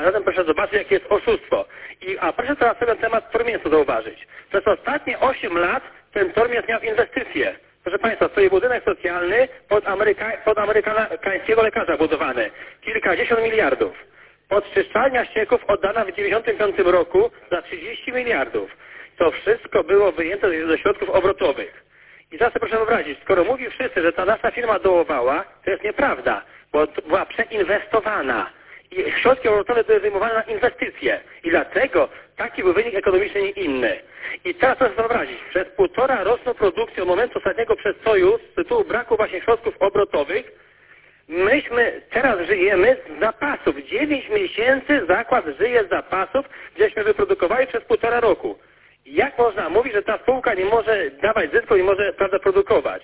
A zatem proszę zobaczyć, jakie jest oszustwo. A proszę teraz ten temat Tormientu zauważyć. Przez ostatnie 8 lat ten Tormient miał inwestycje. Proszę Państwa, stoi budynek socjalny pod amerykańskiego lekarza budowany. Kilkadziesiąt miliardów. Podczyszczalnia ścieków oddana w 1995 roku za 30 miliardów. To wszystko było wyjęte ze środków obrotowych. I teraz sobie proszę wyobrazić, skoro mówi wszyscy, że ta nasza firma dołowała, to jest nieprawda, bo była przeinwestowana. I środki obrotowe były wyjmowane na inwestycje. I dlatego taki był wynik ekonomiczny, nie inny. I teraz proszę sobie wyobrazić, przez 1,5 roczną produkcję od momentu ostatniego przestoju z tytułu braku właśnie środków obrotowych, myśmy teraz żyjemy z zapasów. 9 miesięcy zakład żyje z zapasów, gdzieśmy wyprodukowali przez 1,5 roku. Jak można mówić, że ta spółka nie może dawać zysku, nie może, prawda, produkować?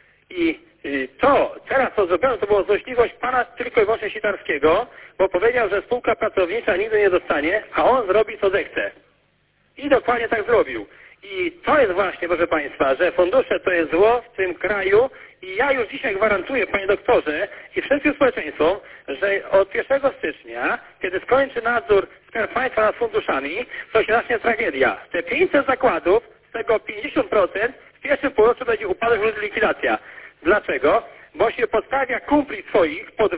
I to, teraz co zrobiono, to była złośliwość pana tylko i wyłącznie Sitarskiego, bo powiedział, że spółka pracownicza nigdy nie dostanie, a on zrobi co zechce. I dokładnie tak zrobił. I to jest właśnie, proszę Państwa, że fundusze to jest zło w tym kraju i ja już dzisiaj gwarantuję, panie doktorze, i wszystkim społeczeństwom, że od 1 stycznia, kiedy skończy nadzór Skarb Państwa nad funduszami, to się zacznie tragedia. Te 500 zakładów, z tego 50% w pierwszym półroczu będzie upadek lub likwidacja. Dlaczego? Bo się podstawia kumpli swoich pod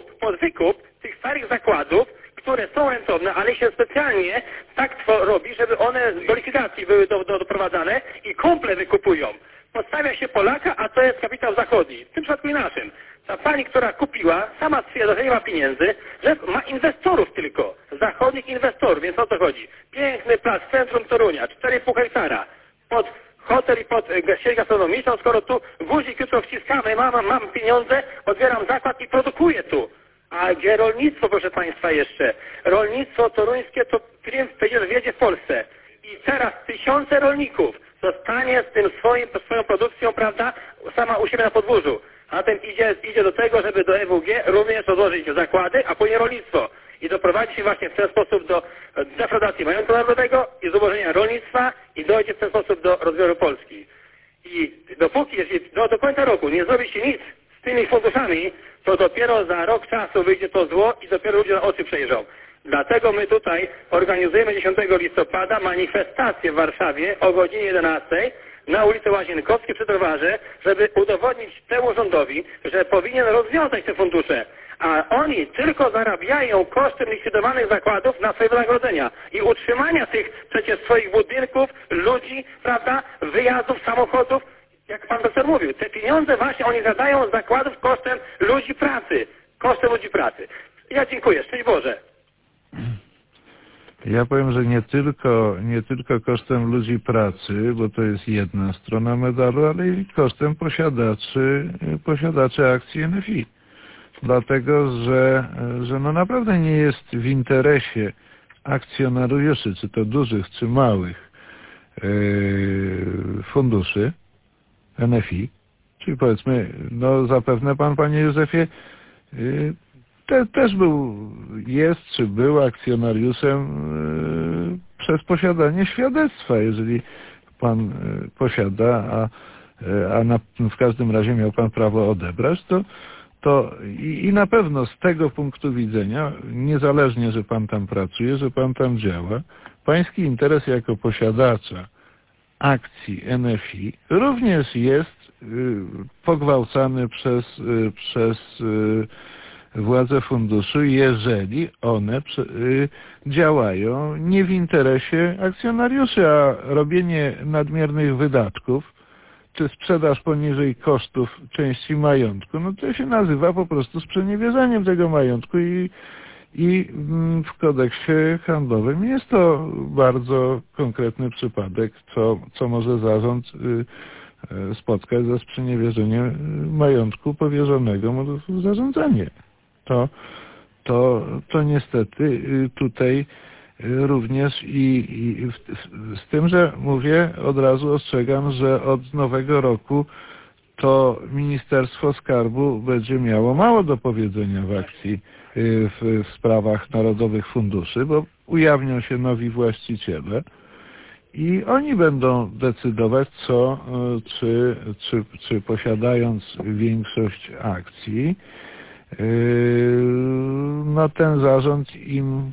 wykup tych starych zakładów, które są rentowne, ale się specjalnie tak robi, żeby one do likwidacji były doprowadzane i kumple wykupują. Podstawia się Polaka, a to jest kapitał zachodni. W tym przypadku i naszym. Ta pani, która kupiła, sama stwierdza, że nie ma pieniędzy, że ma inwestorów tylko. Zachodnich inwestorów, więc o co chodzi? Piękny plac w centrum Torunia, 4,5 hektara. Pod hotel i pod sieć gastronomiczną, skoro tu guzik jutro wciskamy, mam pieniądze, otwieram zakład i produkuję tu. A gdzie rolnictwo, proszę Państwa, jeszcze? Rolnictwo toruńskie to triumf wiedzie w Polsce. I teraz tysiące rolników zostanie z tym swoją produkcją, prawda, sama u siebie na podwórzu. A zatem idzie do tego, żeby do EWG również odłożyć zakłady, a później rolnictwo. I doprowadzi się właśnie w ten sposób do defraudacji majątku narodowego i zubożenia rolnictwa i dojdzie w ten sposób do rozbioru Polski. I dopóki, jeśli do końca roku nie zrobi się nic z tymi funduszami, to dopiero za rok czasu wyjdzie to zło i dopiero ludzie na oczy przejrzą. Dlatego my tutaj organizujemy 10 listopada manifestację w Warszawie o godzinie 11 na ulicy Łazienkowskiej przy Towarze, żeby udowodnić temu rządowi, że powinien rozwiązać te fundusze. A oni tylko zarabiają kosztem likwidowanych zakładów na swoje wynagrodzenia i utrzymania tych przecież swoich budynków, ludzi, prawda, wyjazdów, samochodów. Jak pan doktor mówił, te pieniądze właśnie oni zadają z zakładów kosztem ludzi pracy. Kosztem ludzi pracy. Ja dziękuję. Szczęść Boże. Ja powiem, że nie tylko kosztem ludzi pracy, bo to jest jedna strona medalu, ale i kosztem posiadaczy akcji NFI. Dlatego, że no naprawdę nie jest w interesie akcjonariuszy, czy to dużych, czy małych funduszy NFI, czyli powiedzmy, no zapewne pan, panie Józefie, też czy był akcjonariuszem przez posiadanie świadectwa. Jeżeli pan posiada, w każdym razie miał pan prawo odebrać, to na pewno z tego punktu widzenia, niezależnie, że pan tam pracuje, że pan tam działa, pański interes jako posiadacza akcji NFI również jest pogwałcany przez władze funduszu, jeżeli one działają nie w interesie akcjonariuszy, a robienie nadmiernych wydatków czy sprzedaż poniżej kosztów części majątku, no to się nazywa po prostu sprzeniewierzaniem tego majątku i w kodeksie handlowym jest to bardzo konkretny przypadek, co może zarząd spotkać za sprzeniewierzenie majątku powierzonego mu w zarządzanie. To niestety tutaj również i z tym, że mówię, od razu ostrzegam, że od nowego roku to Ministerstwo Skarbu będzie miało mało do powiedzenia w sprawach narodowych funduszy, bo ujawnią się nowi właściciele i oni będą decydować, czy posiadając większość akcji, no ten zarząd im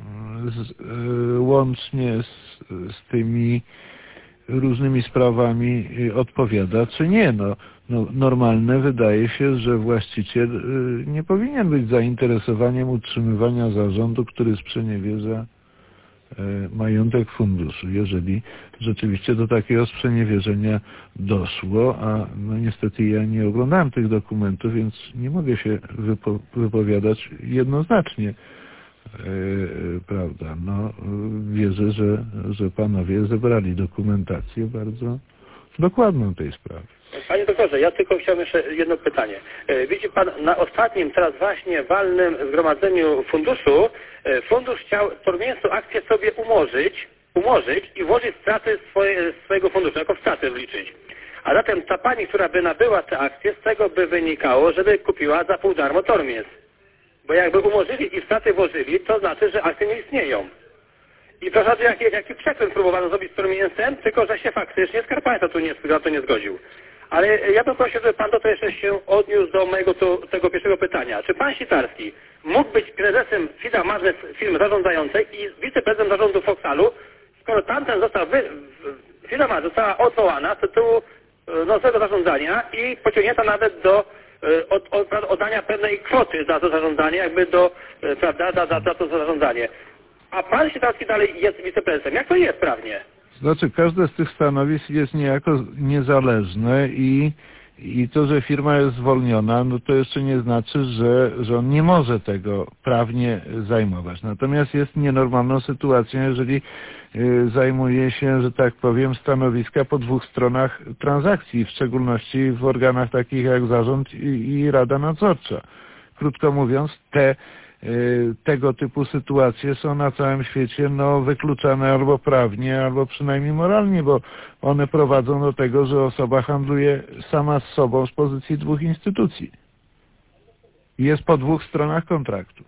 łącznie z tymi różnymi sprawami odpowiada, czy nie. No, normalne wydaje się, że właściciel nie powinien być zainteresowaniem utrzymywania zarządu, który sprzeniewierza majątek funduszu. Jeżeli rzeczywiście do takiego sprzeniewierzenia doszło, a no niestety ja nie oglądałem tych dokumentów, więc nie mogę się wypowiadać jednoznacznie. Prawda, no wierzę, że panowie zebrali dokumentację bardzo dokładną tej sprawy. Panie doktorze, ja tylko chciałem jeszcze jedno pytanie. Widzi pan, na ostatnim teraz właśnie walnym zgromadzeniu funduszu, fundusz chciał Tormięsu akcję sobie umorzyć i włożyć straty swojego funduszu, jako straty wliczyć. A zatem ta pani, która by nabyła te akcje, z tego by wynikało, żeby kupiła za pół darmo Tormięs. Bo jakby umorzyli i straty włożyli, to znaczy, że akcje nie istnieją. I proszę, jaki przekręt próbowano zrobić z Tormięsem, tylko że się faktycznie Skarb Państwa na to nie zgodził. Ale ja bym prosił, żeby pan to jeszcze się odniósł do mojego tego pierwszego pytania. Czy pan Sitarski mógł być prezesem FIDA Magnes firmy zarządzającej i wiceprezesem zarządu Foxalu, skoro tamten FIDA Magnes została odwołana z tytułu nocnego zarządzania i pociągnięta nawet do oddania pewnej kwoty za to zarządzanie, jakby prawda, za to zarządzanie. A pan Sitarski dalej jest wiceprezesem. Jak to jest prawnie? Znaczy, każde z tych stanowisk jest niejako niezależne i to, że firma jest zwolniona, no to jeszcze nie znaczy, że on nie może tego prawnie zajmować. Natomiast jest nienormalną sytuacją, jeżeli zajmuje się, że tak powiem, stanowiska po dwóch stronach transakcji, w szczególności w organach takich jak zarząd i Rada Nadzorcza. Krótko mówiąc, tego typu sytuacje są na całym świecie wykluczane albo prawnie, albo przynajmniej moralnie, bo one prowadzą do tego, że osoba handluje sama z sobą z pozycji dwóch instytucji. Jest po dwóch stronach kontraktu.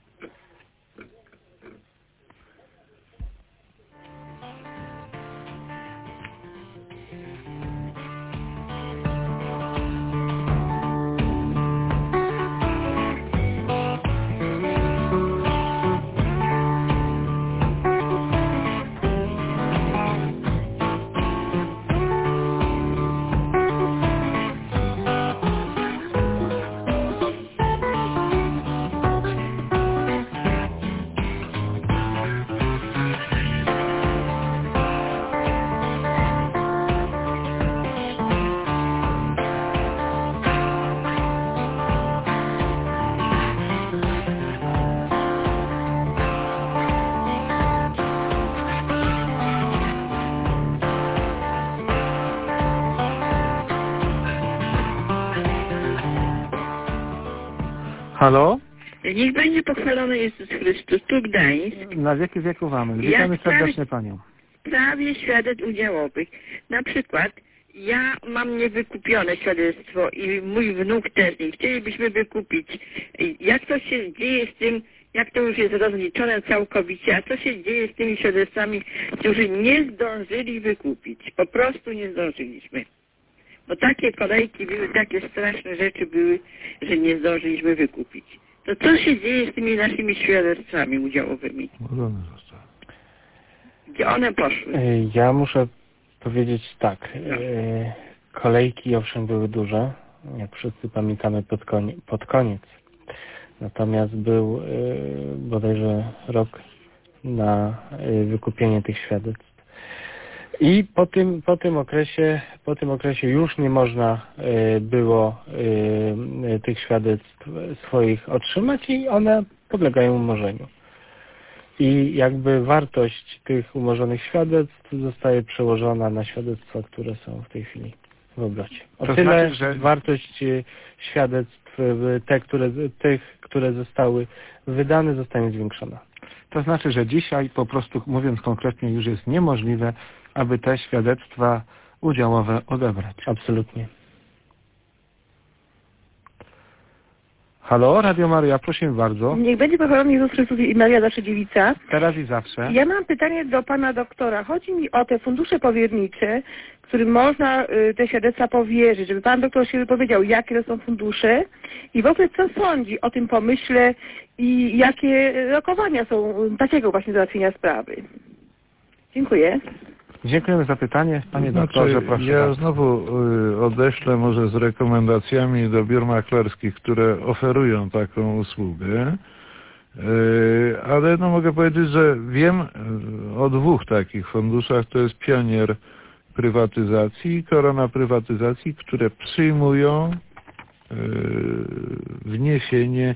Halo? Niech będzie pochwalony Jezus Chrystus, tu Gdańsk. Na wieki wieków amen. Witamy serdecznie Panią. Prawie świadectw udziałowych. Na przykład ja mam niewykupione świadectwo i mój wnuk też i chcielibyśmy wykupić. Jak to się dzieje z tym, jak to już jest rozliczone całkowicie, a co się dzieje z tymi świadectwami, którzy nie zdążyli wykupić? Po prostu nie zdążyliśmy. Bo takie kolejki były, takie straszne rzeczy były, że nie zdążyliśmy wykupić. To co się dzieje z tymi naszymi świadectwami udziałowymi? Gdzie one poszły? Ja muszę powiedzieć tak. Kolejki owszem były duże, jak wszyscy pamiętamy pod koniec. Natomiast był bodajże rok na wykupienie tych świadectw. I po tym okresie już nie można było tych świadectw swoich otrzymać i one podlegają umorzeniu. I jakby wartość tych umorzonych świadectw zostaje przełożona na świadectwa, które są w tej chwili w obrocie. O tyle znaczy, że wartość świadectw, tych, które zostały wydane, zostanie zwiększona. To znaczy, że dzisiaj po prostu, mówiąc konkretnie, już jest niemożliwe, aby te świadectwa udziałowe odebrać. Absolutnie. Halo, Radio Maryja, prosimy bardzo. Niech będzie pochwalony Jezus Chrystus i Maria zawsze dziewica. Teraz i zawsze. Ja mam pytanie do pana doktora. Chodzi mi o te fundusze powiernicze, którym można te świadectwa powierzyć, żeby pan doktor się wypowiedział, jakie to są fundusze i w ogóle co sądzi o tym pomyśle i jakie rokowania są takiego właśnie załatwienia sprawy. Dziękuję. Dziękujemy za pytanie. Panie doktorze, proszę ja bardzo. znowu odeślę może z rekomendacjami do biur maklerskich, które oferują taką usługę, ale no mogę powiedzieć, że wiem o dwóch takich funduszach, to jest Pionier Prywatyzacji i Korona Prywatyzacji, które przyjmują wniesienie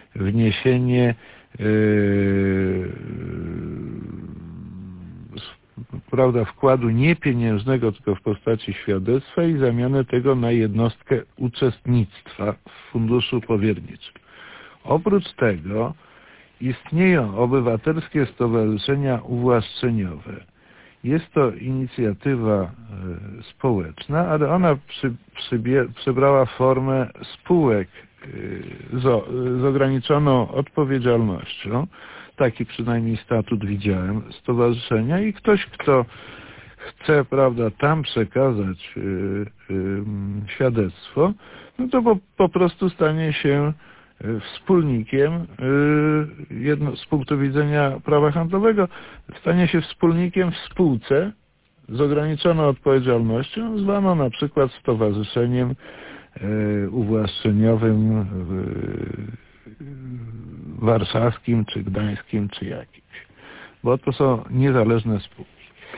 prawda, wkładu nie pieniężnego, tylko w postaci świadectwa i zamianę tego na jednostkę uczestnictwa w funduszu powierniczym. Oprócz tego istnieją obywatelskie stowarzyszenia uwłaszczeniowe. Jest to inicjatywa społeczna, ale ona przybrała formę spółek z ograniczoną odpowiedzialnością. Taki przynajmniej statut widziałem stowarzyszenia i ktoś, kto chce, prawda, tam przekazać świadectwo, no to po prostu stanie się wspólnikiem, z punktu widzenia prawa handlowego, stanie się wspólnikiem w spółce z ograniczoną odpowiedzialnością, zwaną na przykład stowarzyszeniem uwłaszczeniowym warszawskim, czy gdańskim, czy jakimś. Bo to są niezależne spółki.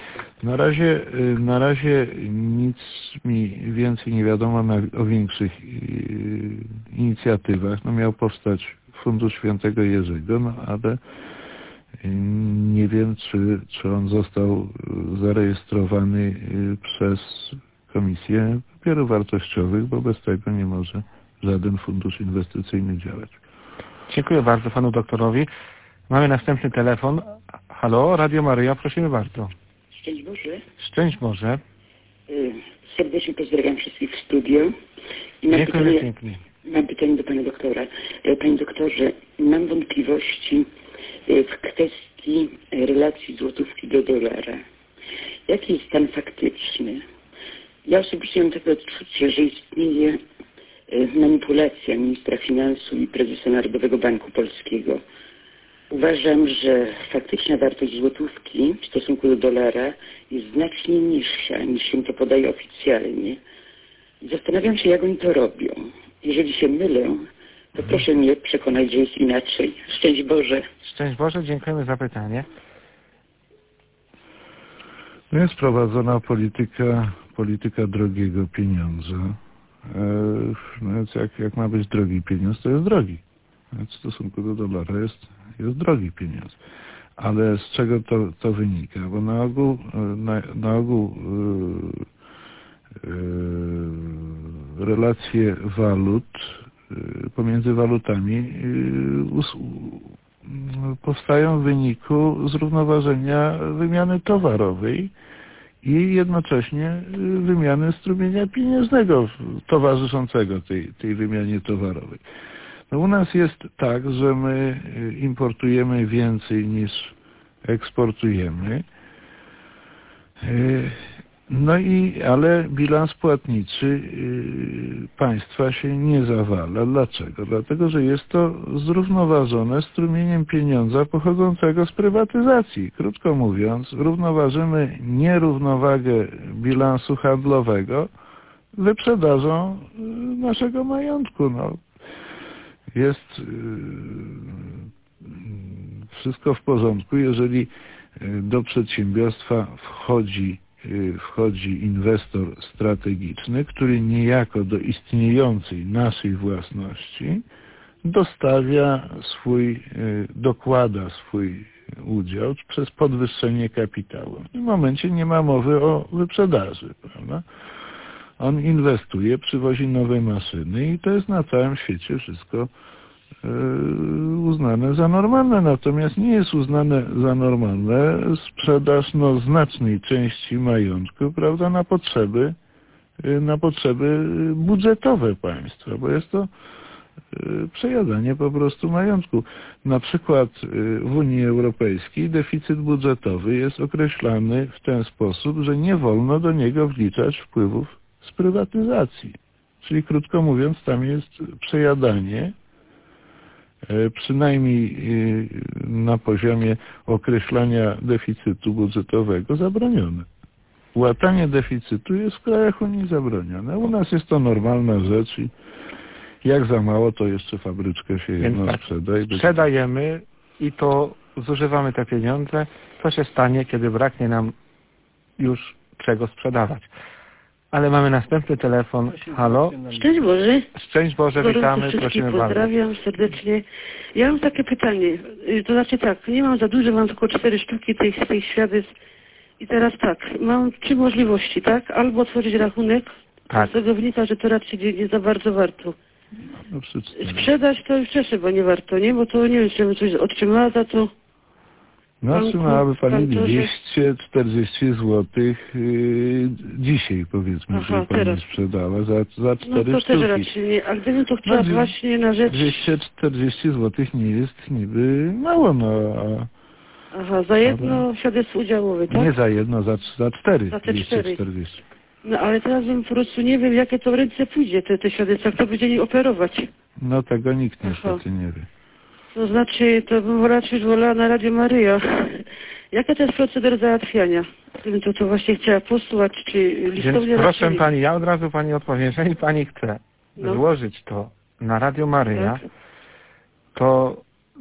Na razie nic mi więcej nie wiadomo o większych inicjatywach. No miał powstać Fundusz Świętego Jerzego, no ale nie wiem, czy on został zarejestrowany przez Komisję Papierów Wartościowych, bo bez tego nie może żaden fundusz inwestycyjny działać. Dziękuję bardzo panu doktorowi. Mamy następny telefon. Halo, Radio Maryja, prosimy bardzo. Szczęść Boże. Szczęść Boże. Serdecznie pozdrawiam wszystkich w studio. I Dziękuję pięknie. Mam pytanie do pana doktora. Panie doktorze, mam wątpliwości w kwestii relacji złotówki do dolara. Jaki jest stan faktyczny? Ja osobiście mam takie odczucie, że istnieje manipulacja ministra finansów i prezesa Narodowego Banku Polskiego. Uważam, że faktyczna wartość złotówki w stosunku do dolara jest znacznie niższa, niż się to podaje oficjalnie. Zastanawiam się, jak oni to robią. Jeżeli się mylę, to proszę mnie przekonać, że jest inaczej. Szczęść Boże. Szczęść Boże, dziękujemy za pytanie. Jest prowadzona polityka drogiego pieniądza. No więc jak ma być drogi pieniądz, to jest drogi. Więc w stosunku do dolara jest drogi pieniądz. Ale z czego to wynika? Bo na ogół relacje walut pomiędzy walutami powstają w wyniku zrównoważenia wymiany towarowej i jednocześnie wymiany strumienia pieniężnego towarzyszącego tej wymianie towarowej. No u nas jest tak, że my importujemy więcej niż eksportujemy. Ale bilans płatniczy państwa się nie zawala. Dlaczego? Dlatego, że jest to zrównoważone strumieniem pieniądza pochodzącego z prywatyzacji. Krótko mówiąc, równoważymy nierównowagę bilansu handlowego wyprzedażą naszego majątku. No, jest wszystko w porządku, jeżeli do przedsiębiorstwa wchodzi inwestor strategiczny, który niejako do istniejącej naszej własności dokłada swój udział przez podwyższenie kapitału. W tym momencie nie ma mowy o wyprzedaży, prawda? On inwestuje, przywozi nowe maszyny i to jest na całym świecie wszystko uznane za normalne. Natomiast nie jest uznane za normalne sprzedaż znacznej części majątku, prawda, na potrzeby budżetowe państwa, bo jest to przejadanie po prostu majątku. Na przykład w Unii Europejskiej deficyt budżetowy jest określany w ten sposób, że nie wolno do niego wliczać wpływów z prywatyzacji. Czyli krótko mówiąc, tam jest przejadanie, przynajmniej na poziomie określania deficytu budżetowego zabronione. Łatanie deficytu jest w krajach Unii zabronione. U nas jest to normalna rzecz i jak za mało, to jeszcze fabryczkę się jedno sprzeda. Sprzedajemy i to zużywamy te pieniądze. Co się stanie, kiedy braknie nam już czego sprzedawać? Ale mamy następny telefon. Halo? Szczęść Boże. Szczęść Boże, witamy, prosimy bardzo. Pozdrawiam serdecznie. Ja mam takie pytanie. To znaczy tak, nie mam za dużo, mam tylko 4 sztuki tych świadectw. I teraz tak, mam 3 możliwości, tak? Albo otworzyć rachunek, tak. Z tego wynika, że to raczej nie za bardzo warto. No, sprzedać to już cieszę, bo nie warto, nie? Bo to nie wiem, czy bym coś otrzymała za to. No otrzymałaby Pani 240 zł dzisiaj, powiedzmy, że Pani sprzedała za 4 no to sztuki. też raczej nie. A gdybym to chciała właśnie na rzecz... 240 zł nie jest niby mało, no a... Aha, za jedno świadectwo udziałowe, tak? Nie za jedno, za 4. Za te 240. No ale teraz bym po prostu nie wiem, jakie to w ręce pójdzie, te świadectwa, kto będzie je operować. No tego nikt niestety nie wie. To znaczy, to bym raczej wolała na Radio Maryja. Jaka to jest procedura załatwiania? Gdybym to właśnie chciała posłać, czy listownie... Więc proszę Pani, ja od razu Pani odpowiem. Jeżeli Pani chce złożyć to na Radio Maryja, tak. To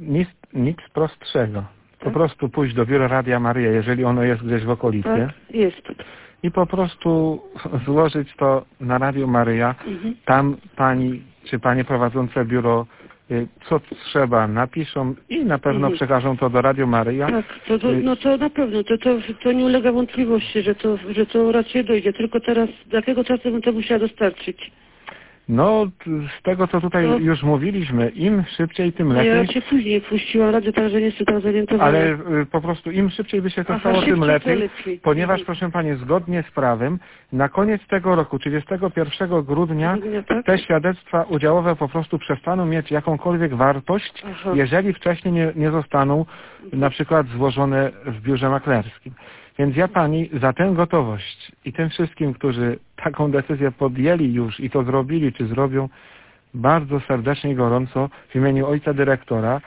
nic prostszego. Po prostu pójść do biura Radia Maryja, jeżeli ono jest gdzieś w okolicy. Tak, jest. I po prostu złożyć to na Radio Maryja. Tam Pani czy Panie prowadzące biuro co trzeba napiszą i na pewno przekażą to do Radio Maryja. Tak, no to na pewno, to nie ulega wątpliwości, że to raczej dojdzie, tylko teraz do jakiego czasu bym to musiała dostarczyć? No, z tego co tutaj już mówiliśmy, im szybciej, tym lepiej. Ja się później puściłam radio, także nie jestem tam zorientowana. Ale po prostu im szybciej by się to stało, tym lepiej, ponieważ proszę Pani, zgodnie z prawem, na koniec tego roku, 31 grudnia, te świadectwa udziałowe po prostu przestaną mieć jakąkolwiek wartość, jeżeli wcześniej nie zostaną na przykład złożone w biurze maklerskim. Więc ja Pani za tę gotowość i tym wszystkim, którzy taką decyzję podjęli już i to zrobili, czy zrobią, bardzo serdecznie i gorąco w imieniu ojca dyrektora,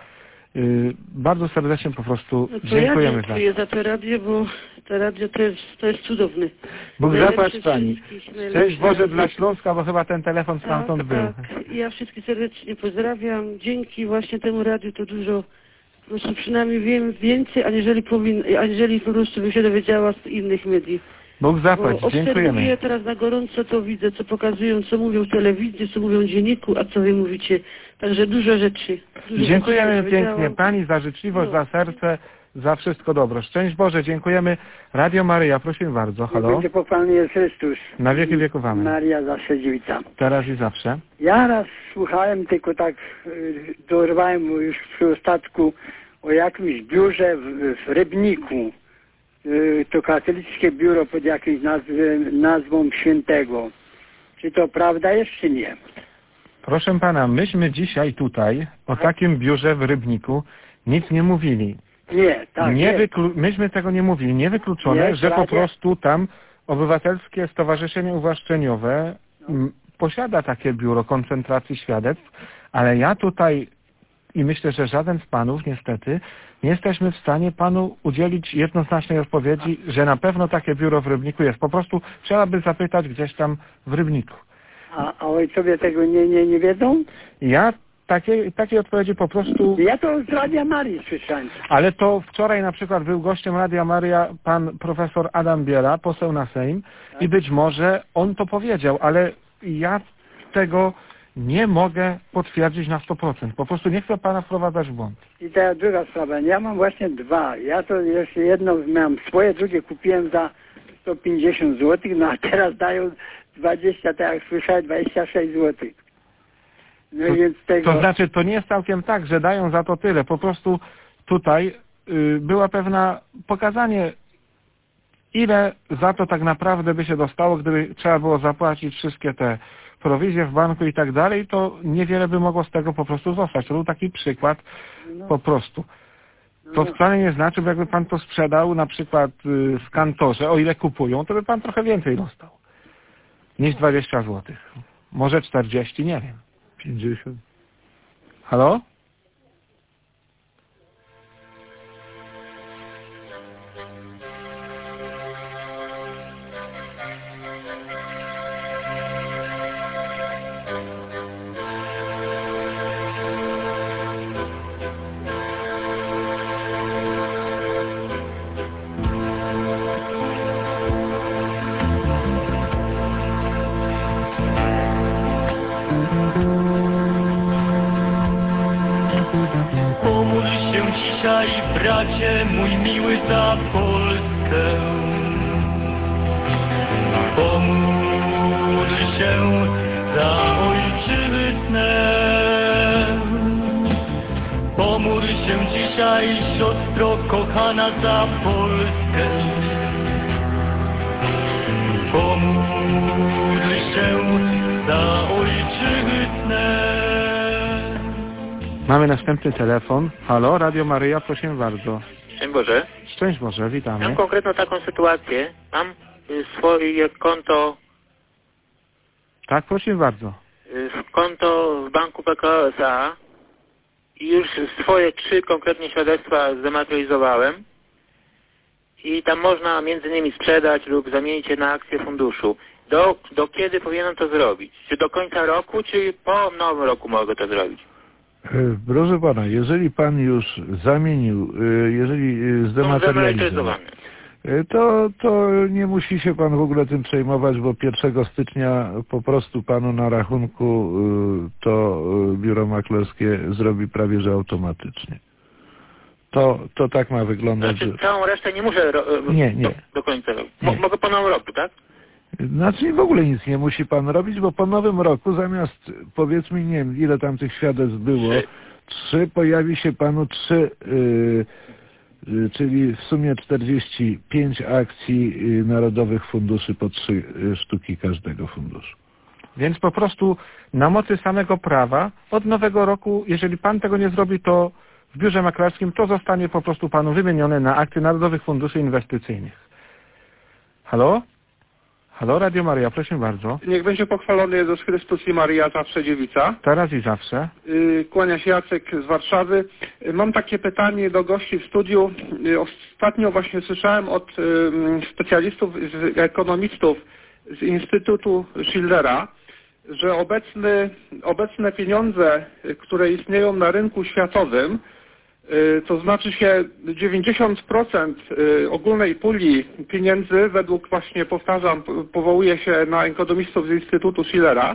bardzo serdecznie po prostu dziękujemy za to. Ja dziękuję za to radio, bo to radio to jest cudowne. Bóg zapłać Pani. Cześć Boże dla Śląska, bo chyba ten telefon stamtąd był. Tak. Ja wszystkich serdecznie pozdrawiam. Dzięki właśnie temu radiu to dużo, przynajmniej wiem więcej, aniżeli po prostu bym się dowiedziała z innych mediów. Bóg zapłać, dziękujemy. Obserwuję teraz na gorąco, to widzę, co pokazują, co mówią w telewizji, co mówią w dzienniku, a co wy mówicie. Także dużo rzeczy. Dziękujemy pięknie Pani za życzliwość, za serce, za wszystko dobro. Szczęść Boże, dziękujemy. Radio Maryja, prosimy bardzo. Halo. Będzie pochwalony jest Chrystus. Na wieki wieków amen. Maria zawsze dziewica. Teraz i zawsze. Ja raz słuchałem, tylko tak dorwałem już przy ostatku o jakimś biurze w Rybniku. To katolickie biuro pod jakimś nazwą świętego. Czy to prawda jest, czy nie? Proszę Pana, myśmy dzisiaj tutaj o takim biurze w Rybniku nic nie mówili. Nie, tak. Myśmy tego nie mówili. Niewykluczone, że po prostu tam Obywatelskie Stowarzyszenie Uwłaszczeniowe posiada takie biuro koncentracji świadectw, ale ja tutaj i myślę, że żaden z Panów niestety nie jesteśmy w stanie Panu udzielić jednoznacznej odpowiedzi, że na pewno takie biuro w Rybniku jest. Po prostu trzeba by zapytać gdzieś tam w Rybniku. A ojcowie tego nie wiedzą? Ja takiej odpowiedzi po prostu... Ja to z Radia Marii słyszałem. Ale to wczoraj na przykład był gościem Radia Maria pan profesor Adam Biela, poseł na Sejm i być może on to powiedział, ale ja tego nie mogę potwierdzić na 100%. Po prostu nie chcę Pana wprowadzać w błąd. I ta druga sprawa. Ja mam właśnie 2. Ja to jeszcze jedno miałem swoje, drugie kupiłem za 150 zł, no a teraz dają 20, tak jak słyszałem, 26 zł. No więc tego... To znaczy, to nie jest całkiem tak, że dają za to tyle. Po prostu tutaj była pewna pokazanie, ile za to tak naprawdę by się dostało, gdyby trzeba było zapłacić wszystkie te prowizję w banku i tak dalej, to niewiele by mogło z tego po prostu zostać. To był taki przykład po prostu. To wcale nie znaczy, bo jakby pan to sprzedał na przykład w kantorze, o ile kupują, to by pan trochę więcej dostał niż 20 zł. Może 40, nie wiem. 50. Halo? Pomódl się dzisiaj, bracie mój miły, za Polskę. Pomódl się za ojczyznę. Pomódl się dzisiaj, siostro kochana, za Polskę. Pomódl się za ojczyznę. Mamy następny telefon. Halo, Radio Maryja, proszę bardzo. Szczęść Boże. Szczęść Boże, witamy. Mam konkretną taką sytuację. Mam swoje konto... Tak, proszę bardzo. Konto w banku PKO SA i już swoje 3 konkretnie świadectwa zdematerializowałem i tam można między innymi sprzedać lub zamienić je na akcje funduszu. Do kiedy powinienem to zrobić? Czy do końca roku, czy po nowym roku mogę to zrobić? Proszę pana, jeżeli pan już zamienił, jeżeli zdematerializował, to nie musi się pan w ogóle tym przejmować, bo 1 stycznia po prostu panu na rachunku to biuro maklerskie zrobi prawie że automatycznie. To tak ma wyglądać. Znaczy całą resztę nie muszę do końca roku. Mogę po nowym roku, tak? Znaczy w ogóle nic nie musi pan robić, bo po nowym roku zamiast, powiedzmy, nie wiem ile tam tych świadectw było, 3, pojawi się panu 3, czyli w sumie 45 akcji narodowych funduszy po 3 sztuki każdego funduszu. Więc po prostu na mocy samego prawa od nowego roku, jeżeli pan tego nie zrobi, to w biurze maklerskim to zostanie po prostu panu wymienione na akcje narodowych funduszy inwestycyjnych. Halo? Halo, Radio Maryja, proszę bardzo. Niech będzie pochwalony Jezus Chrystus i Maryja, zawsze dziewica. Teraz i zawsze. Kłania się Jacek z Warszawy. Mam takie pytanie do gości w studiu. Ostatnio właśnie słyszałem od specjalistów, ekonomistów z Instytutu Schillera, że obecne pieniądze, które istnieją na rynku światowym, to znaczy się 90% ogólnej puli pieniędzy, według właśnie, powtarzam, powołuje się na ekonomistów z Instytutu Schillera,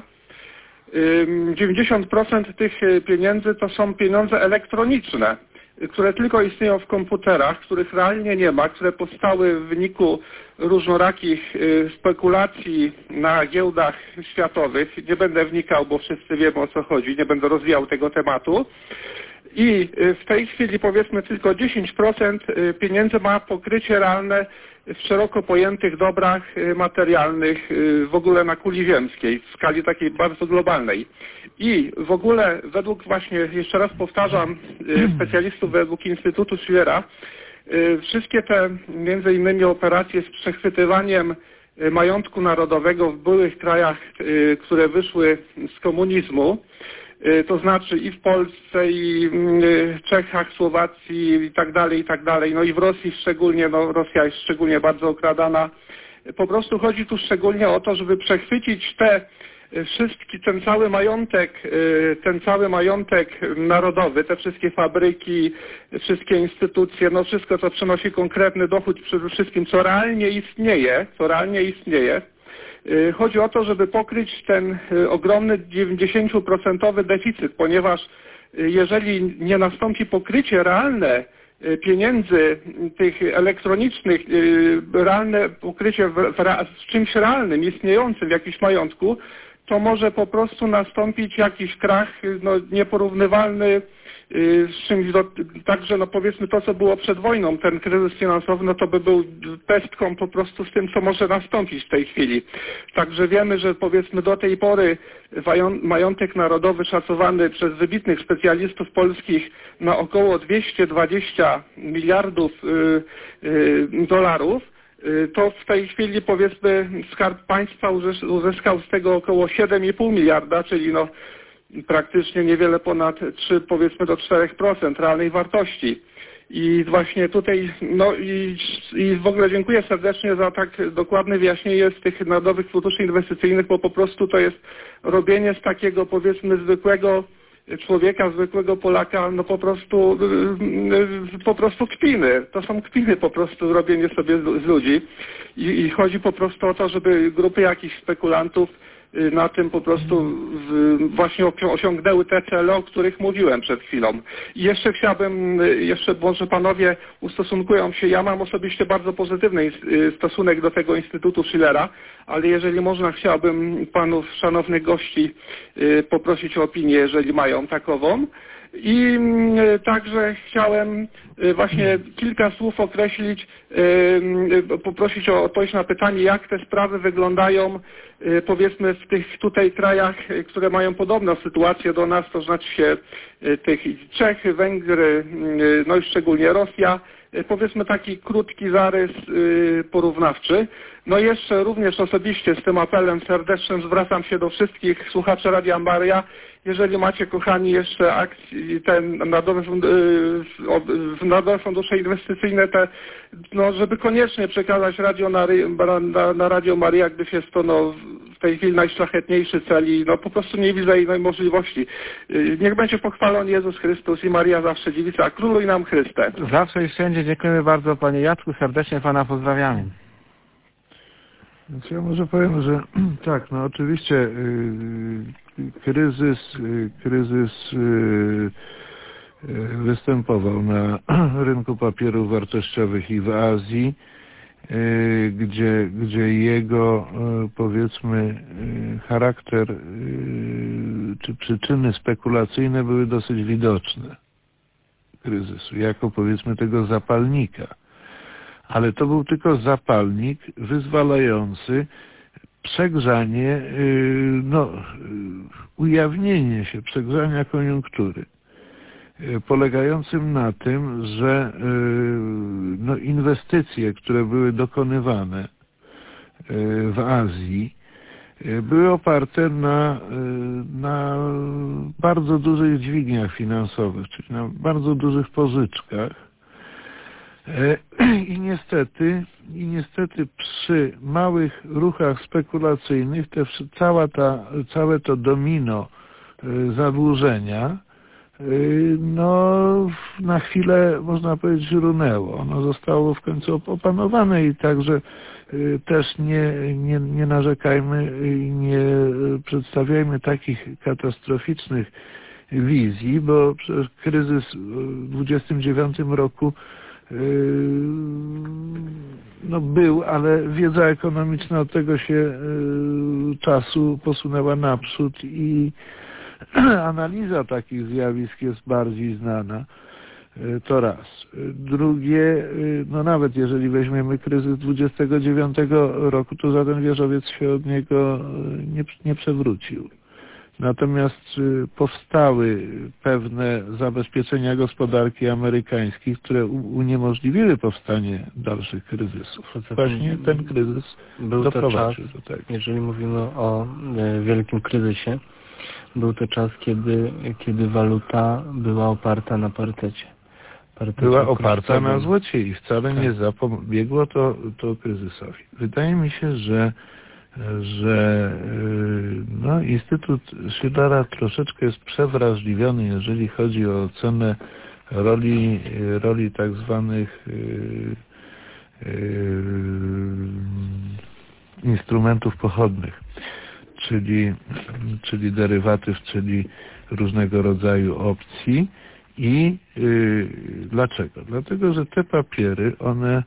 90% tych pieniędzy to są pieniądze elektroniczne, które tylko istnieją w komputerach, których realnie nie ma, które powstały w wyniku różnorakich spekulacji na giełdach światowych. Nie będę wnikał, bo wszyscy wiemy, o co chodzi, nie będę rozwijał tego tematu. I w tej chwili, powiedzmy, tylko 10% pieniędzy ma pokrycie realne w szeroko pojętych dobrach materialnych w ogóle na kuli ziemskiej, w skali takiej bardzo globalnej. I w ogóle według właśnie, jeszcze raz powtarzam, specjalistów według Instytutu Schillera, wszystkie te między innymi operacje z przechwytywaniem majątku narodowego w byłych krajach, które wyszły z komunizmu, to znaczy i w Polsce, i w Czechach, Słowacji i tak dalej, no i w Rosji szczególnie, no Rosja jest szczególnie bardzo okradana. Po prostu chodzi tu szczególnie o to, żeby przechwycić ten cały majątek narodowy, te wszystkie fabryki, wszystkie instytucje, no wszystko, co przynosi konkretny dochód, przede wszystkim, co realnie istnieje. Chodzi o to, żeby pokryć ten ogromny 90% deficyt, ponieważ jeżeli nie nastąpi pokrycie realne pieniędzy tych elektronicznych, realne pokrycie z czymś realnym, istniejącym w jakimś majątku, to może po prostu nastąpić jakiś krach, no, nieporównywalny z czymś także no powiedzmy to, co było przed wojną, ten kryzys finansowy, no to by był pestką po prostu z tym, co może nastąpić w tej chwili. Także wiemy, że powiedzmy do tej pory majątek narodowy szacowany przez wybitnych specjalistów polskich na około 220 miliardów dolarów, to w tej chwili powiedzmy Skarb Państwa uzyskał z tego około 7,5 miliarda, czyli no praktycznie niewiele ponad 3, powiedzmy do 4% realnej wartości. I właśnie tutaj, no i w ogóle dziękuję serdecznie za tak dokładne wyjaśnienie z tych narodowych funduszy inwestycyjnych, bo po prostu to jest robienie z takiego powiedzmy zwykłego człowieka, zwykłego Polaka, no po prostu kpiny. To są kpiny po prostu robienie sobie z ludzi. I chodzi po prostu o to, żeby grupy jakichś spekulantów na tym po prostu właśnie osiągnęły te cele, o których mówiłem przed chwilą. I jeszcze chciałbym, może panowie ustosunkują się, ja mam osobiście bardzo pozytywny stosunek do tego Instytutu Schillera, ale jeżeli można, chciałbym panów szanownych gości poprosić o opinię, jeżeli mają takową. I także chciałem właśnie kilka słów określić, poprosić o odpowiedź na pytanie, jak te sprawy wyglądają powiedzmy w tych tutaj krajach, które mają podobną sytuację do nas, to znaczy się tych Czechy, Węgry, no i szczególnie Rosja. Powiedzmy taki krótki zarys porównawczy. No jeszcze również osobiście z tym apelem serdecznym zwracam się do wszystkich słuchaczy Radia Maryja. Jeżeli macie, kochani, jeszcze akcje, Narodowe Fundusze Inwestycyjne, no, żeby koniecznie przekazać na Radio Maryja, gdyż jest to no, w tej chwili najszlachetniejszy cel i no, po prostu nie widzę innej możliwości. Niech będzie pochwalony Jezus Chrystus i Maria zawsze dziewica, króluj nam Chryste. Zawsze i wszędzie dziękujemy bardzo, panie Jacku, serdecznie pana pozdrawiamy. Więc ja może powiem, że tak, no oczywiście kryzys występował na rynku papierów wartościowych i w Azji, gdzie jego powiedzmy charakter czy przyczyny spekulacyjne były dosyć widoczne kryzysu, jako powiedzmy tego zapalnika. Ale to był tylko zapalnik wyzwalający przegrzanie, ujawnienie się przegrzania koniunktury, polegającym na tym, że inwestycje, które były dokonywane w Azji, były oparte na bardzo dużych dźwigniach finansowych, czyli na bardzo dużych pożyczkach. I niestety przy małych ruchach spekulacyjnych całe to domino zadłużenia na chwilę, można powiedzieć, runęło. Ono zostało w końcu opanowane i także też nie narzekajmy i nie przedstawiajmy takich katastroficznych wizji, bo przecież kryzys w 29 roku był, ale wiedza ekonomiczna od tego się czasu posunęła naprzód i analiza takich zjawisk jest bardziej znana. To raz. Drugie, nawet jeżeli weźmiemy kryzys 29 roku, to żaden wieżowiec się od niego nie przewrócił. Natomiast powstały pewne zabezpieczenia gospodarki amerykańskiej, które uniemożliwiły powstanie dalszych kryzysów. Właśnie ten kryzys doprowadził do tego. Jeżeli mówimy o wielkim kryzysie, był to czas, kiedy waluta była oparta na parytecie. Była oparta na złocie i wcale nie zapobiegło to kryzysowi. Wydaje mi się, że Instytut Schillera troszeczkę jest przewrażliwiony, jeżeli chodzi o ocenę roli tak zwanych instrumentów pochodnych, czyli derywatyw, czyli różnego rodzaju opcji. I dlaczego? Dlatego, że te papiery, one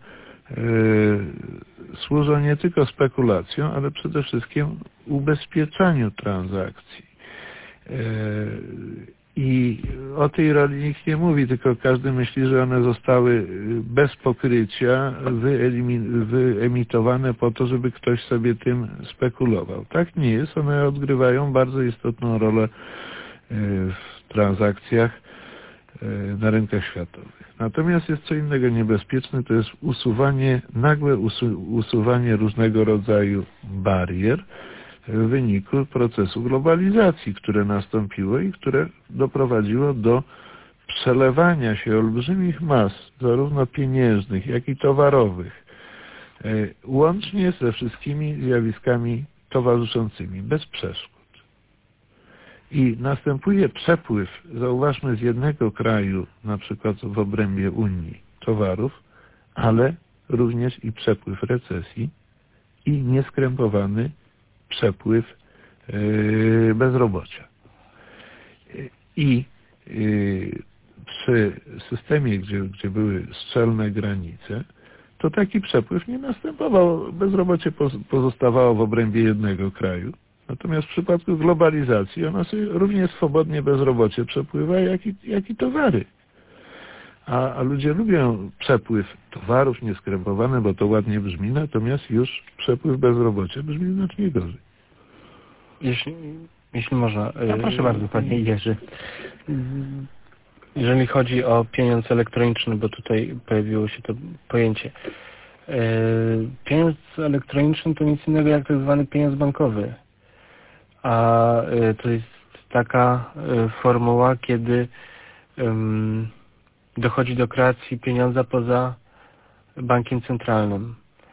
służą nie tylko spekulacjom, ale przede wszystkim ubezpieczaniu transakcji. I o tej roli nikt nie mówi, tylko każdy myśli, że one zostały bez pokrycia wyemitowane po to, żeby ktoś sobie tym spekulował. Tak nie jest. One odgrywają bardzo istotną rolę w transakcjach na rynkach światowych. Natomiast jest co innego niebezpieczne, to jest nagłe usuwanie różnego rodzaju barier w wyniku procesu globalizacji, które nastąpiło i które doprowadziło do przelewania się olbrzymich mas, zarówno pieniężnych, jak i towarowych, łącznie ze wszystkimi zjawiskami towarzyszącymi, bez przeszkód. I następuje przepływ, zauważmy, z jednego kraju, na przykład w obrębie Unii, towarów, ale również i przepływ recesji i nieskrępowany przepływ bezrobocia. I przy systemie, gdzie były szczelne granice, to taki przepływ nie następował. Bezrobocie pozostawało w obrębie jednego kraju. Natomiast w przypadku globalizacji ono sobie równie swobodnie bezrobocie przepływa, jak i towary. A ludzie lubią przepływ towarów nieskrępowany, bo to ładnie brzmi, natomiast już przepływ bezrobocia brzmi znacznie gorzej. Jeśli można. No, proszę bardzo, panie Jerzy. Jeżeli chodzi o pieniądz elektroniczny, bo tutaj pojawiło się to pojęcie. Pieniądz elektroniczny to nic innego jak tak zwany pieniądz bankowy. A to jest taka formuła, kiedy dochodzi do kreacji pieniądza poza bankiem centralnym.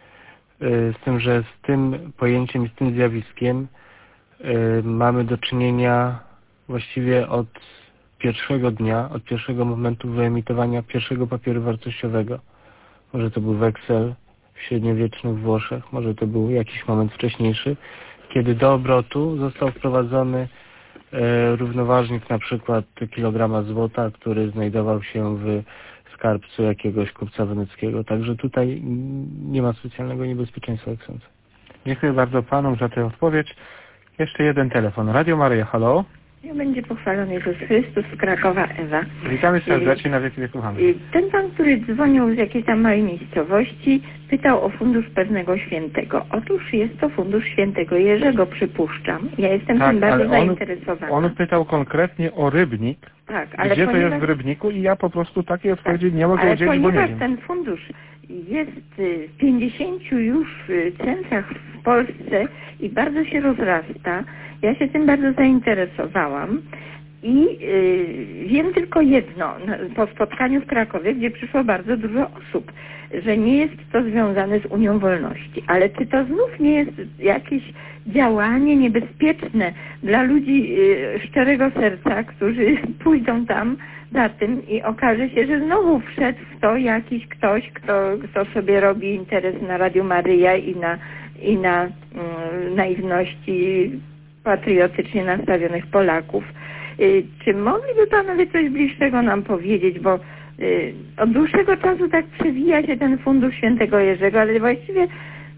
Z tym, że z tym pojęciem i z tym zjawiskiem mamy do czynienia właściwie od pierwszego dnia, od pierwszego momentu wyemitowania pierwszego papieru wartościowego. Może to był weksel w średniowiecznych Włoszech, może to był jakiś moment wcześniejszy, kiedy do obrotu został wprowadzony równoważnik na przykład kilograma złota, który znajdował się w skarbcu jakiegoś kupca weneckiego. Także tutaj nie ma specjalnego niebezpieczeństwa, jak sądzę. Dziękuję bardzo panom za tę odpowiedź. Jeszcze jeden telefon. Radio Maryja, halo? Ja będzie pochwalony Jezus Chrystus z Krakowa, Ewa. Witamy serdecznie, na wieki wieków. Ten pan, który dzwonił z jakiejś tam małej miejscowości, pytał o fundusz pewnego świętego. Otóż jest to fundusz świętego Jerzego, przypuszczam. Ja jestem tym bardzo zainteresowana. On pytał konkretnie o Rybnik. Tak, ale gdzie to jest w Rybniku i ja po prostu takiej odpowiedzi nie mogę udzielić, bo nie wiem. Ale ponieważ ten fundusz jest w 50 już centrach w Polsce i bardzo się rozrasta, ja się tym bardzo zainteresowałam i wiem tylko jedno, po spotkaniu w Krakowie, gdzie przyszło bardzo dużo osób, że nie jest to związane z Unią Wolności. Ale czy to znów nie jest jakieś działanie niebezpieczne dla ludzi szczerego serca, którzy pójdą tam za tym i okaże się, że znowu wszedł w to jakiś ktoś, kto sobie robi interes na Radiu Maryja i na naiwności patriotycznie nastawionych Polaków. Czy mogliby panowie coś bliższego nam powiedzieć, bo od dłuższego czasu tak przewija się ten fundusz świętego Jerzego, ale właściwie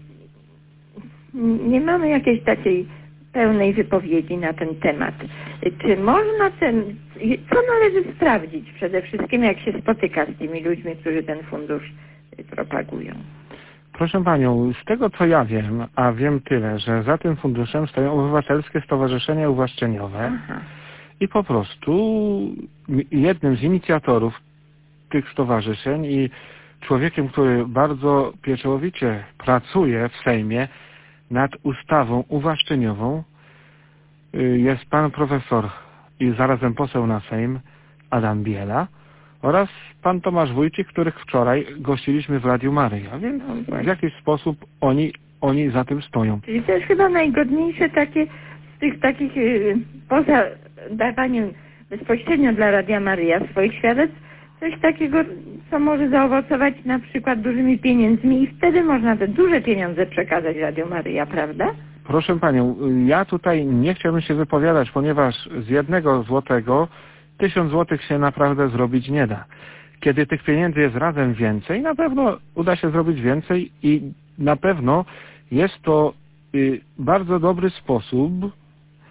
nie mamy jakiejś takiej pełnej wypowiedzi na ten temat. Czy można co należy sprawdzić przede wszystkim, jak się spotyka z tymi ludźmi, którzy ten fundusz propagują? Proszę panią, z tego co ja wiem, a wiem tyle, że za tym funduszem stoją obywatelskie stowarzyszenia uwłaszczeniowe. Aha. I po prostu jednym z inicjatorów tych stowarzyszeń i człowiekiem, który bardzo pieczołowicie pracuje w Sejmie nad ustawą uwłaszczeniową, jest pan profesor i zarazem poseł na Sejm Adam Biela oraz pan Tomasz Wójcik, których wczoraj gościliśmy w Radiu Maryja, więc w jakiś sposób oni za tym stoją. Czyli to jest chyba najgodniejsze takie z tych takich, poza dawaniem bezpośrednio dla Radia Maryja swoich świadectw, coś takiego, co może zaowocować na przykład dużymi pieniędzmi i wtedy można te duże pieniądze przekazać Radiu Maryja, prawda? Proszę panią, ja tutaj nie chciałbym się wypowiadać, ponieważ z 1 złotego 1000 złotych się naprawdę zrobić nie da. Kiedy tych pieniędzy jest razem więcej, na pewno uda się zrobić więcej i na pewno jest to bardzo dobry sposób,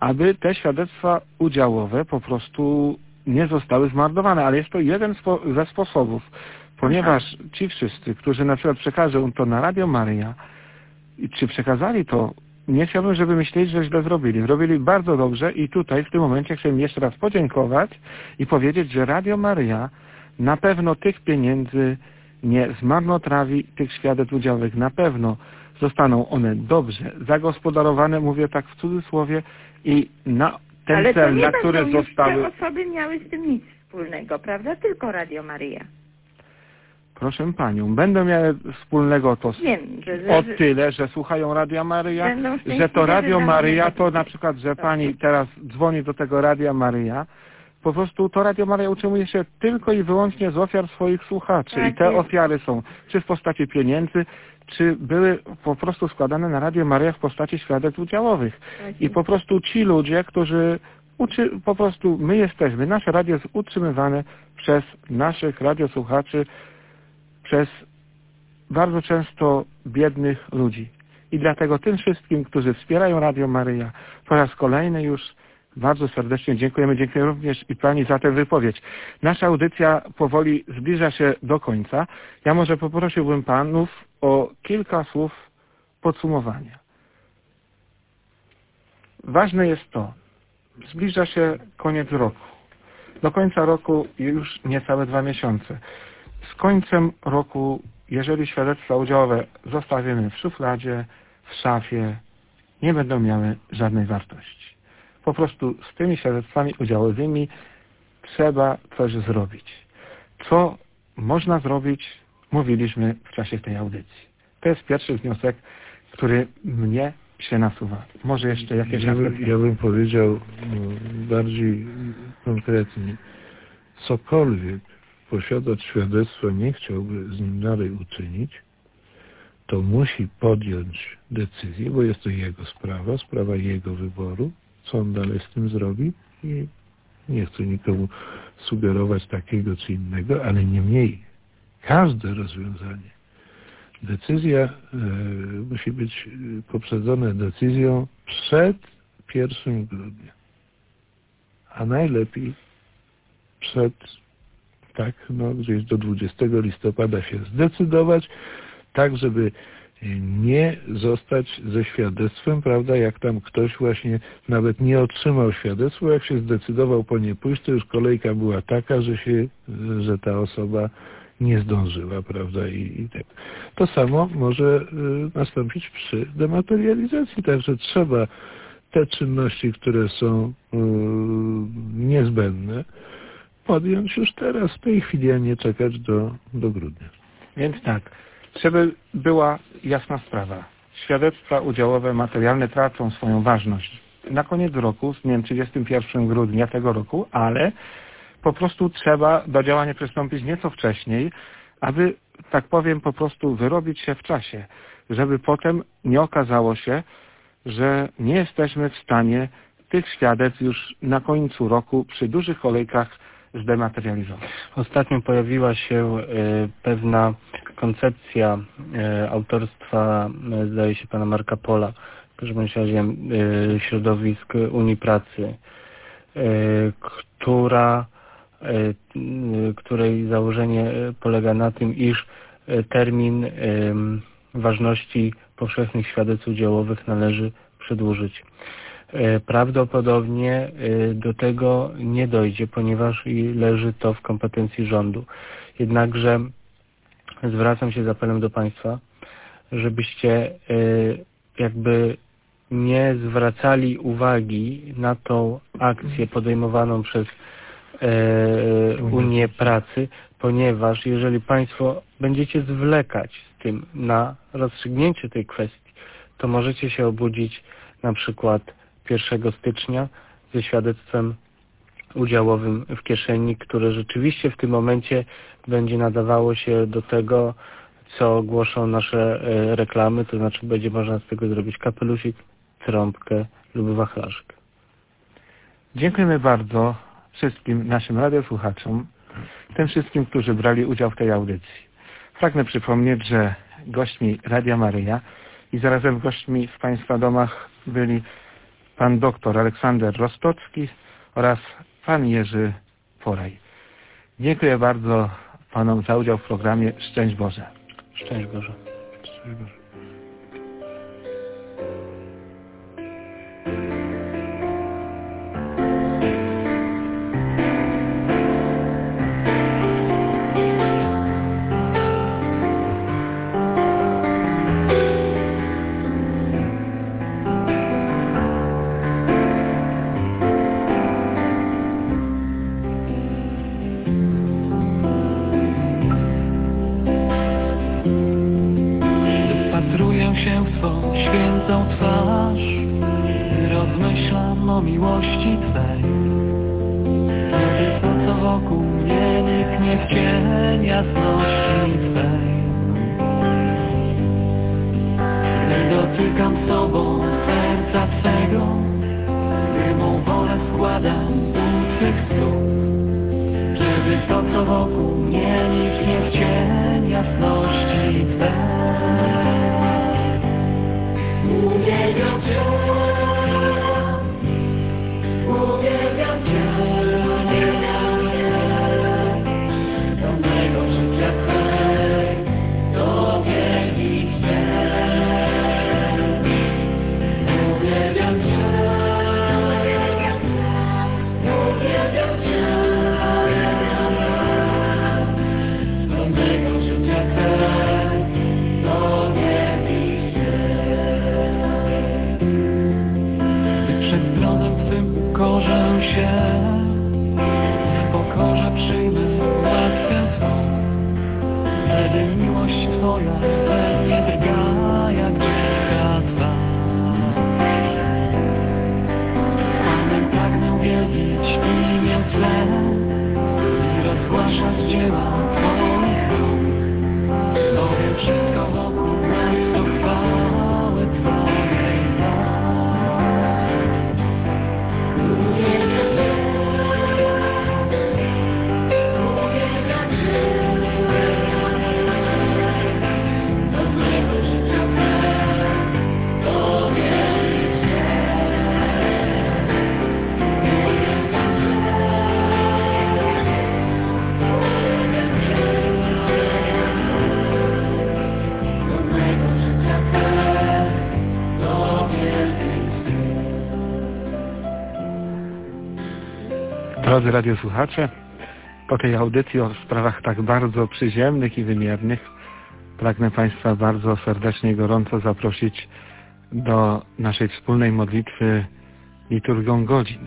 aby te świadectwa udziałowe po prostu nie zostały zmarnowane, ale jest to jeden ze sposobów, ponieważ ci wszyscy, którzy na przykład przekażą to na Radio Maryja, czy przekazali to, nie chciałbym, żeby myśleli, że źle zrobili. Zrobili bardzo dobrze i tutaj w tym momencie chciałbym jeszcze raz podziękować i powiedzieć, że Radio Maryja na pewno tych pieniędzy nie zmarnotrawi, tych świadectw udziałowych. Na pewno zostaną one dobrze zagospodarowane, mówię tak w cudzysłowie, i na ten ale cel, na który zostały... te osoby miały z tym nic wspólnego, prawda? Tylko Radio Maryja. Proszę Panią, będą miały wspólnego to o tyle, że słuchają Radia Maryja, że to Radio Maryja, to na przykład, że Pani teraz dzwoni do tego Radia Maryja, po prostu to Radio Maryja utrzymuje się tylko i wyłącznie z ofiar swoich słuchaczy. Tak, i te ofiary są czy w postaci pieniędzy, czy były po prostu składane na Radio Maryja w postaci świadectw udziałowych. I po prostu ci ludzie, którzy po prostu my jesteśmy, nasze radio jest utrzymywane przez naszych radiosłuchaczy, przez bardzo często biednych ludzi. I dlatego tym wszystkim, którzy wspierają Radio Maryja, po raz kolejny już bardzo serdecznie dziękujemy. Dziękuję również i Pani za tę wypowiedź. Nasza audycja powoli zbliża się do końca. Ja może poprosiłbym Panów o kilka słów podsumowania. Ważne jest to, zbliża się koniec roku. Do końca roku już niecałe 2 miesiące. Z końcem roku, jeżeli świadectwa udziałowe zostawimy w szufladzie, w szafie, nie będą miały żadnej wartości. Po prostu z tymi świadectwami udziałowymi trzeba coś zrobić. Co można zrobić, mówiliśmy w czasie tej audycji. To jest pierwszy wniosek, który mnie się nasuwa. Może jeszcze jakieś... Ja bym powiedział bardziej konkretnie. Cokolwiek posiadać świadectwo nie chciałby z nim dalej uczynić, to musi podjąć decyzję, bo jest to jego sprawa jego wyboru, co on dalej z tym zrobi i nie chcę nikomu sugerować takiego czy innego, ale niemniej każde rozwiązanie, decyzja musi być poprzedzona decyzją przed 1 grudnia, a najlepiej przed gdzieś do 20 listopada się zdecydować, tak żeby nie zostać ze świadectwem, prawda, jak tam ktoś właśnie nawet nie otrzymał świadectwa, jak się zdecydował po nie pójść, to już kolejka była taka, że ta osoba nie zdążyła, prawda, i tak. To samo może nastąpić przy dematerializacji, także trzeba te czynności, które są niezbędne, podjąć już teraz, w tej chwili, a nie czekać do grudnia. Więc tak, żeby była jasna sprawa. Świadectwa udziałowe materialne tracą swoją ważność na koniec roku, z dniem 31 grudnia tego roku, ale po prostu trzeba do działania przystąpić nieco wcześniej, aby, tak powiem, po prostu wyrobić się w czasie, żeby potem nie okazało się, że nie jesteśmy w stanie tych świadectw już na końcu roku przy dużych kolejkach zdematerializować. Ostatnio pojawiła się pewna koncepcja autorstwa, zdaje się, pana Marka Pola, w każdym razie środowisk Unii Pracy, której założenie polega na tym, iż termin ważności powszechnych świadectw udziałowych należy przedłużyć. Prawdopodobnie do tego nie dojdzie, ponieważ leży to w kompetencji rządu. Jednakże zwracam się z apelem do Państwa, żebyście jakby nie zwracali uwagi na tą akcję podejmowaną przez Unię Pracy, ponieważ jeżeli Państwo będziecie zwlekać z tym na rozstrzygnięcie tej kwestii, to możecie się obudzić na przykład 1 stycznia ze świadectwem udziałowym w kieszeni, które rzeczywiście w tym momencie będzie nadawało się do tego, co głoszą nasze reklamy, to znaczy będzie można z tego zrobić kapelusik, trąbkę lub wachlarzyk. Dziękujemy bardzo wszystkim naszym radiosłuchaczom, tym wszystkim, którzy brali udział w tej audycji. Pragnę przypomnieć, że gośćmi Radia Maryja i zarazem gośćmi w Państwa domach byli pan doktor Aleksander Rostocki oraz pan Jerzy Poraj. Dziękuję bardzo panom za udział w programie. Szczęść Boże. Szczęść Boże. Szczęść Boże. Drodzy radiosłuchacze, po tej audycji o sprawach tak bardzo przyziemnych i wymiernych pragnę Państwa bardzo serdecznie i gorąco zaprosić do naszej wspólnej modlitwy liturgią godzin.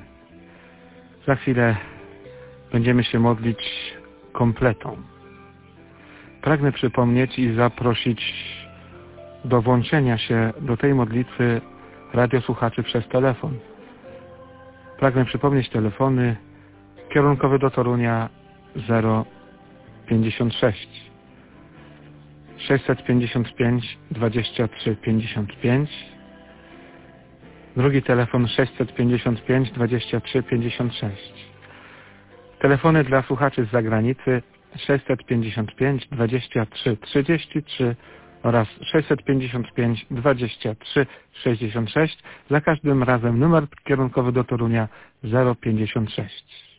Za chwilę będziemy się modlić kompletą. Pragnę przypomnieć i zaprosić do włączenia się do tej modlitwy radiosłuchaczy przez telefon. Pragnę przypomnieć telefony kierunkowy do Torunia 056 655 23 55, drugi telefon 655 23 56. Telefony dla słuchaczy z zagranicy 655 23 33 oraz 655 23 66. Za każdym razem numer kierunkowy do Torunia 056.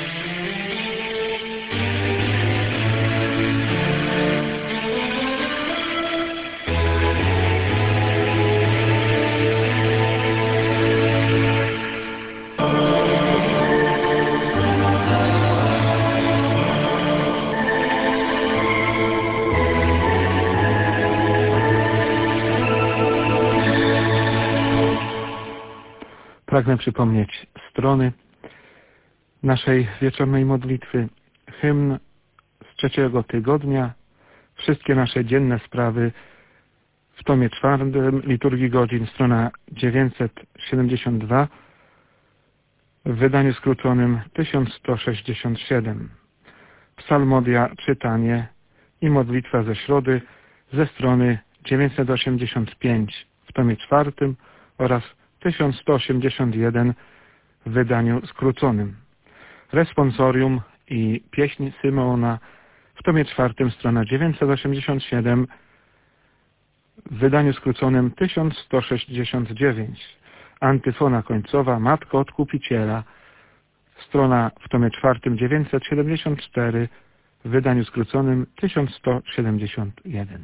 Pragnę przypomnieć strony naszej wieczornej modlitwy, hymn z 3. tygodnia, wszystkie nasze dzienne sprawy w tomie 4 liturgii godzin, strona 972, w wydaniu skróconym 1167. Psalmodia, czytanie i modlitwa ze środy ze strony 985 w tomie 4 oraz 1181 w wydaniu skróconym. Responsorium i pieśń Symeona w tomie 4, strona 987 w wydaniu skróconym 1169, Antyfona końcowa, Matko Odkupiciela. Strona w tomie 4 974, w wydaniu skróconym 1171.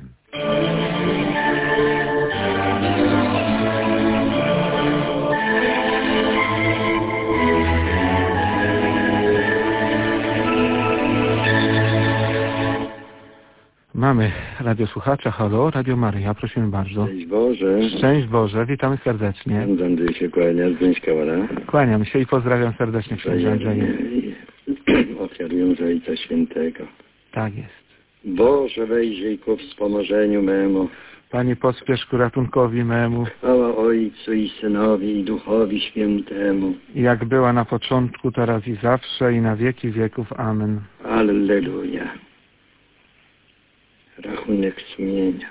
Mamy radiosłuchacza. Halo, Radio Maryja, prosimy bardzo. Szczęść Boże. Szczęść Boże, witamy serdecznie. Andrzej się kłania z Gdyńska-Wola. Kłaniam się i pozdrawiam serdecznie księdza Andrzeja. Ofiaruję za Ojca Świętego. Tak jest. Boże, wejrzyj ku wspomożeniu memu. Panie, pospiesz ku ratunkowi memu. Chwała Ojcu i Synowi i Duchowi Świętemu. Jak była na początku, teraz i zawsze, i na wieki wieków. Amen. Alleluja. Rachunek sumienia.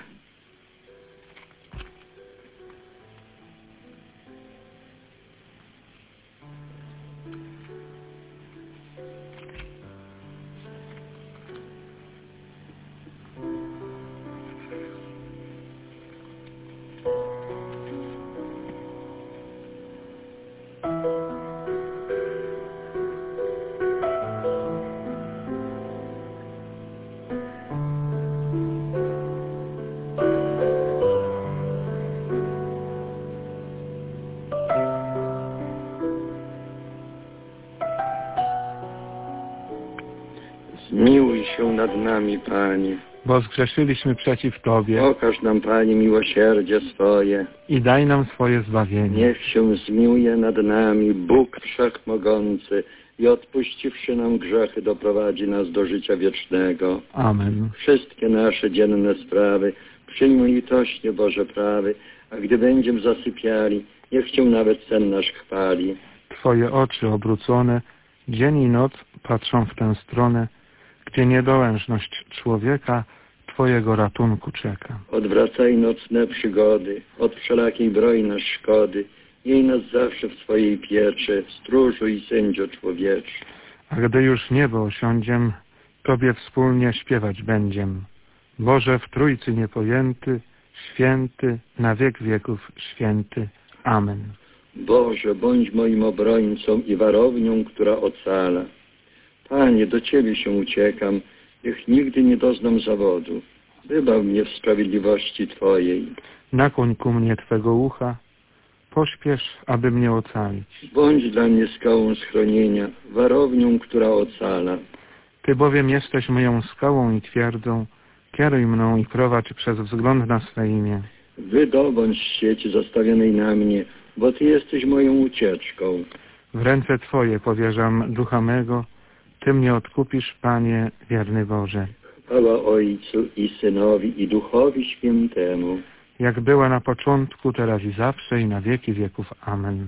Zmiłuj się nad nami, Panie. Bo zgrzeszyliśmy przeciw Tobie. Okaż nam, Panie, miłosierdzie swoje. I daj nam swoje zbawienie. Niech się zmiłuje nad nami Bóg Wszechmogący i odpuściwszy nam grzechy, doprowadzi nas do życia wiecznego. Amen. Wszystkie nasze dzienne sprawy przyjmuj litośnie, Boże prawy, a gdy będziemy zasypiali, niech Cię nawet sen nasz chwali. Twoje oczy obrócone, dzień i noc patrzą w tę stronę, gdzie niedołężność człowieka Twojego ratunku czeka. Odwracaj nocne przygody, od wszelakiej broi nas szkody. Miej nas zawsze w swojej pieczy, stróżu i sędzio człowieczy. A gdy już niebo osiądziem, Tobie wspólnie śpiewać będziem. Boże w Trójcy niepojęty, święty, na wiek wieków święty. Amen. Boże, bądź moim obrońcą i warownią, która ocala. Panie, do Ciebie się uciekam, niech nigdy nie doznam zawodu. Wybaw mnie w sprawiedliwości Twojej. Nakłoń ku mnie Twego ucha, pośpiesz, aby mnie ocalić. Bądź dla mnie skałą schronienia, warownią, która ocala. Ty bowiem jesteś moją skałą i twierdzą, kieruj mną i prowadź przez wzgląd na swe imię. Wydobądź sieci zostawionej na mnie, bo Ty jesteś moją ucieczką. W ręce Twoje powierzam ducha mego, Ty mnie odkupisz, Panie, wierny Boże. Chwała Ojcu i Synowi i Duchowi Świętemu. Jak była na początku, teraz i zawsze, i na wieki wieków. Amen.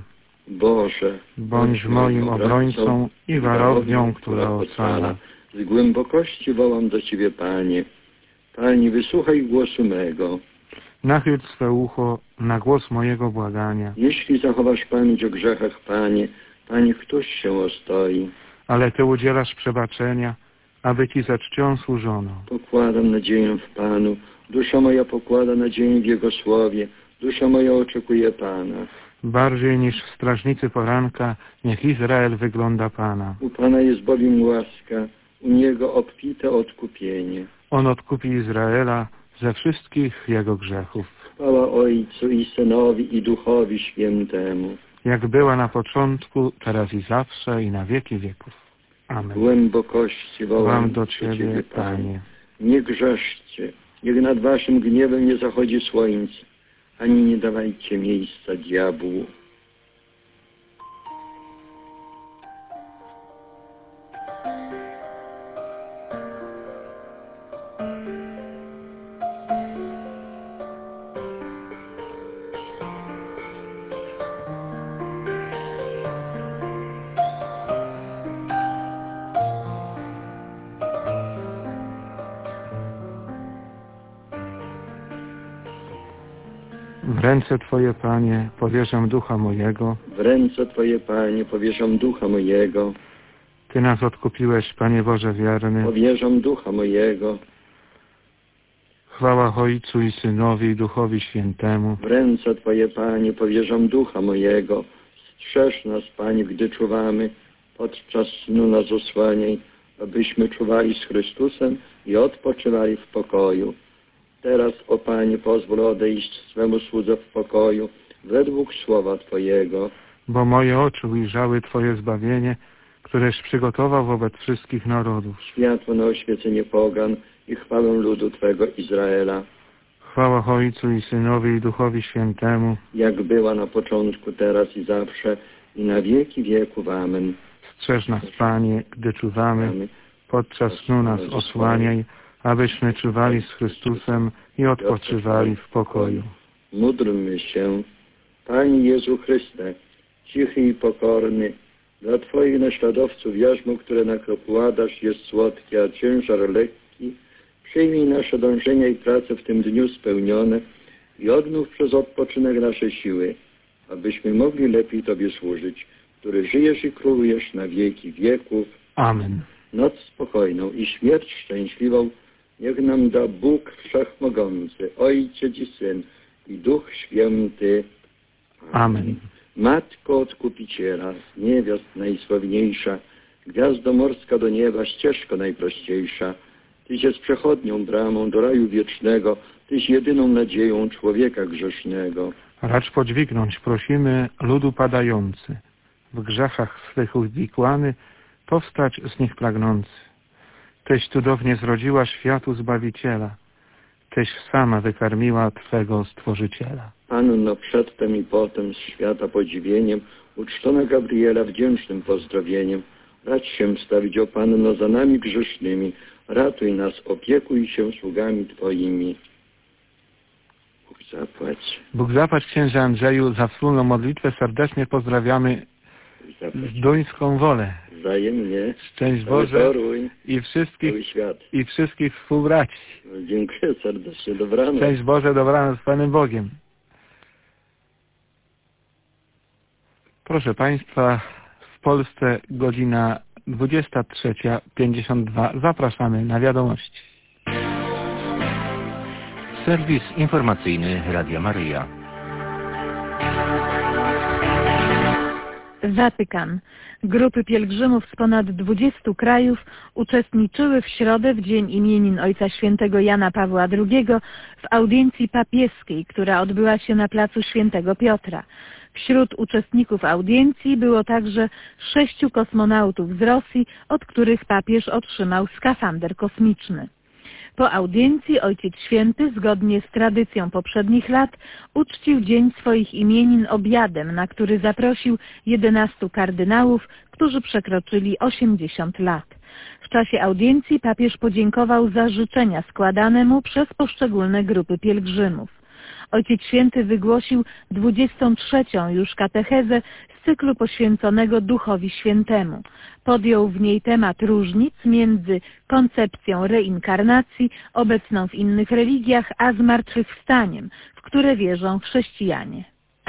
Boże, bądź moim obrońcą i warownią, która ocala. Z głębokości wołam do Ciebie, Panie. Panie, wysłuchaj głosu mego. Nachyl swe ucho na głos mojego błagania. Jeśli zachowasz pamięć o grzechach, Panie, Panie, któż się ostoi? Ale Ty udzielasz przebaczenia, aby Ci ze czcią służono. Pokładam nadzieję w Panu, dusza moja pokłada nadzieję w Jego słowie, dusza moja oczekuje Pana. Bardziej niż w strażnicy poranka, niech Izrael wygląda Pana. U Pana jest bowiem łaska, u Niego obfite odkupienie. On odkupi Izraela ze wszystkich jego grzechów. Chwała Ojcu i Synowi i Duchowi Świętemu. Jak była na początku, teraz i zawsze, i na wieki wieków. Amen. Głębokości wołam do Ciebie, Panie. Nie grzeszcie, niech nad Waszym gniewem nie zachodzi słońce, ani nie dawajcie miejsca diabłu. W ręce Twoje, Panie, powierzam ducha mojego. W ręce Twoje, Panie, powierzam ducha mojego. Ty nas odkupiłeś, Panie Boże wierny. Powierzam ducha mojego. Chwała Ojcu i Synowi i Duchowi Świętemu. W ręce Twoje, Panie, powierzam ducha mojego. Strzeż nas, Panie, gdy czuwamy. Podczas snu nas osłaniaj, abyśmy czuwali z Chrystusem i odpoczywali w pokoju. Teraz, o Panie, pozwól odejść swemu słudze w pokoju, według słowa Twojego. Bo moje oczy ujrzały Twoje zbawienie, któreś przygotował wobec wszystkich narodów. Światło na oświecenie pogan i chwałę ludu Twego Izraela. Chwała Ojcu i Synowi i Duchowi Świętemu. Jak była na początku, teraz i zawsze, i na wieki wieków. Amen. Strzeż nas, Panie, gdy czuwamy. Podczas snu nas osłaniaj, abyśmy czuwali z Chrystusem i odpoczywali w pokoju. Módlmy się. Panie Jezu Chryste, cichy i pokorny, dla Twoich naśladowców jarzmo, które nakładasz, jest słodkie, a ciężar lekki. Przyjmij nasze dążenia i prace w tym dniu spełnione i odnów przez odpoczynek nasze siły, abyśmy mogli lepiej Tobie służyć, który żyjesz i królujesz na wieki wieków. Amen. Noc spokojną i śmierć szczęśliwą niech nam da Bóg Wszechmogący, Ojciec i Syn i Duch Święty. Amen. Matko Odkupiciela, z niewiast najsławniejsza, gwiazdo morska do nieba, ścieżko najprościejsza, Tyś jest przechodnią bramą do raju wiecznego, Tyś jedyną nadzieją człowieka grzesznego. Racz podźwignąć, prosimy, ludu padający, w grzechach swych uwikłany, powstać z nich pragnący. Tyś cudownie zrodziła światu Zbawiciela, Tyś sama wykarmiła Twego Stworzyciela. Panno przedtem i potem z świata podziwieniem, uczczona Gabriela wdzięcznym pozdrowieniem, racz się wstawić, o Panno, za nami grzesznymi, ratuj nas, opiekuj się sługami Twoimi. Bóg zapłać. Bóg zapłać, księże Andrzeju, za wspólną modlitwę. Serdecznie pozdrawiamy duńską wolę. Wzajemnie. Szczęść Boże i wszystkich współbraci. Dziękuję serdecznie, dobranoc. Szczęść Boże, dobranoc z Panem Bogiem. Proszę Państwa, w Polsce godzina 23:52. Zapraszamy na wiadomości. Serwis informacyjny Radia Maryja. Watykan. Grupy pielgrzymów z ponad 20 krajów uczestniczyły w środę w Dzień Imienin Ojca Świętego Jana Pawła II w audiencji papieskiej, która odbyła się na placu Świętego Piotra. Wśród uczestników audiencji było także 6 kosmonautów z Rosji, od których papież otrzymał skafander kosmiczny. Po audiencji Ojciec Święty, zgodnie z tradycją poprzednich lat, uczcił dzień swoich imienin obiadem, na który zaprosił 11 kardynałów, którzy przekroczyli 80 lat. W czasie audiencji papież podziękował za życzenia składane mu przez poszczególne grupy pielgrzymów. Ojciec Święty wygłosił 23. już katechezę z cyklu poświęconego Duchowi Świętemu. Podjął w niej temat różnic między koncepcją reinkarnacji, obecną w innych religiach, a zmartwychwstaniem, w które wierzą chrześcijanie.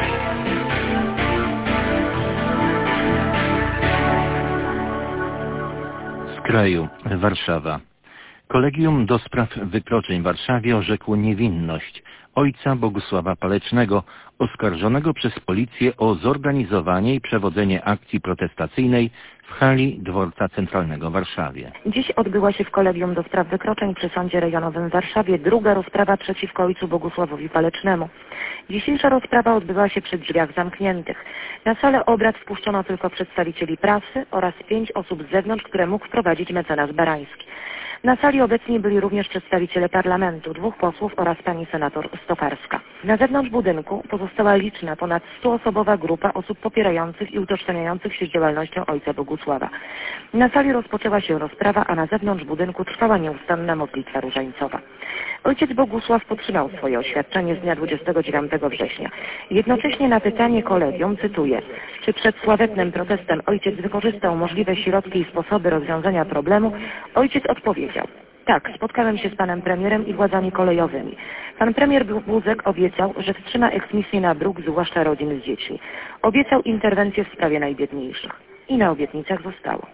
Z kraju Warszawa. Kolegium do spraw wykroczeń w Warszawie orzekło niewinność ojca Bogusława Palecznego, oskarżonego przez policję o zorganizowanie i przewodzenie akcji protestacyjnej w hali Dworca Centralnego w Warszawie. Dziś odbyła się w Kolegium do spraw wykroczeń przy Sądzie Rejonowym w Warszawie druga rozprawa przeciwko ojcu Bogusławowi Palecznemu. Dzisiejsza rozprawa odbyła się przy drzwiach zamkniętych. Na salę obrad wpuszczono tylko przedstawicieli prasy oraz 5 osób z zewnątrz, które mógł wprowadzić mecenas Barański. Na sali obecni byli również przedstawiciele parlamentu, 2 posłów oraz pani senator Stokarska. Na zewnątrz budynku pozostała liczna, ponad 100-osobowa grupa osób popierających i utożsamiających się z działalnością ojca Bogusława. Na sali rozpoczęła się rozprawa, a na zewnątrz budynku trwała nieustanna modlitwa różańcowa. Ojciec Bogusław podtrzymał swoje oświadczenie z dnia 29 września. Jednocześnie na pytanie kolegium, cytuję, czy przed sławetnym protestem ojciec wykorzystał możliwe środki i sposoby rozwiązania problemu, ojciec odpowiedział: tak, spotkałem się z panem premierem i władzami kolejowymi. Pan premier Buzek obiecał, że wstrzyma eksmisję na bruk, zwłaszcza rodzin z dziećmi. Obiecał interwencję w sprawie najbiedniejszych. I na obietnicach zostało.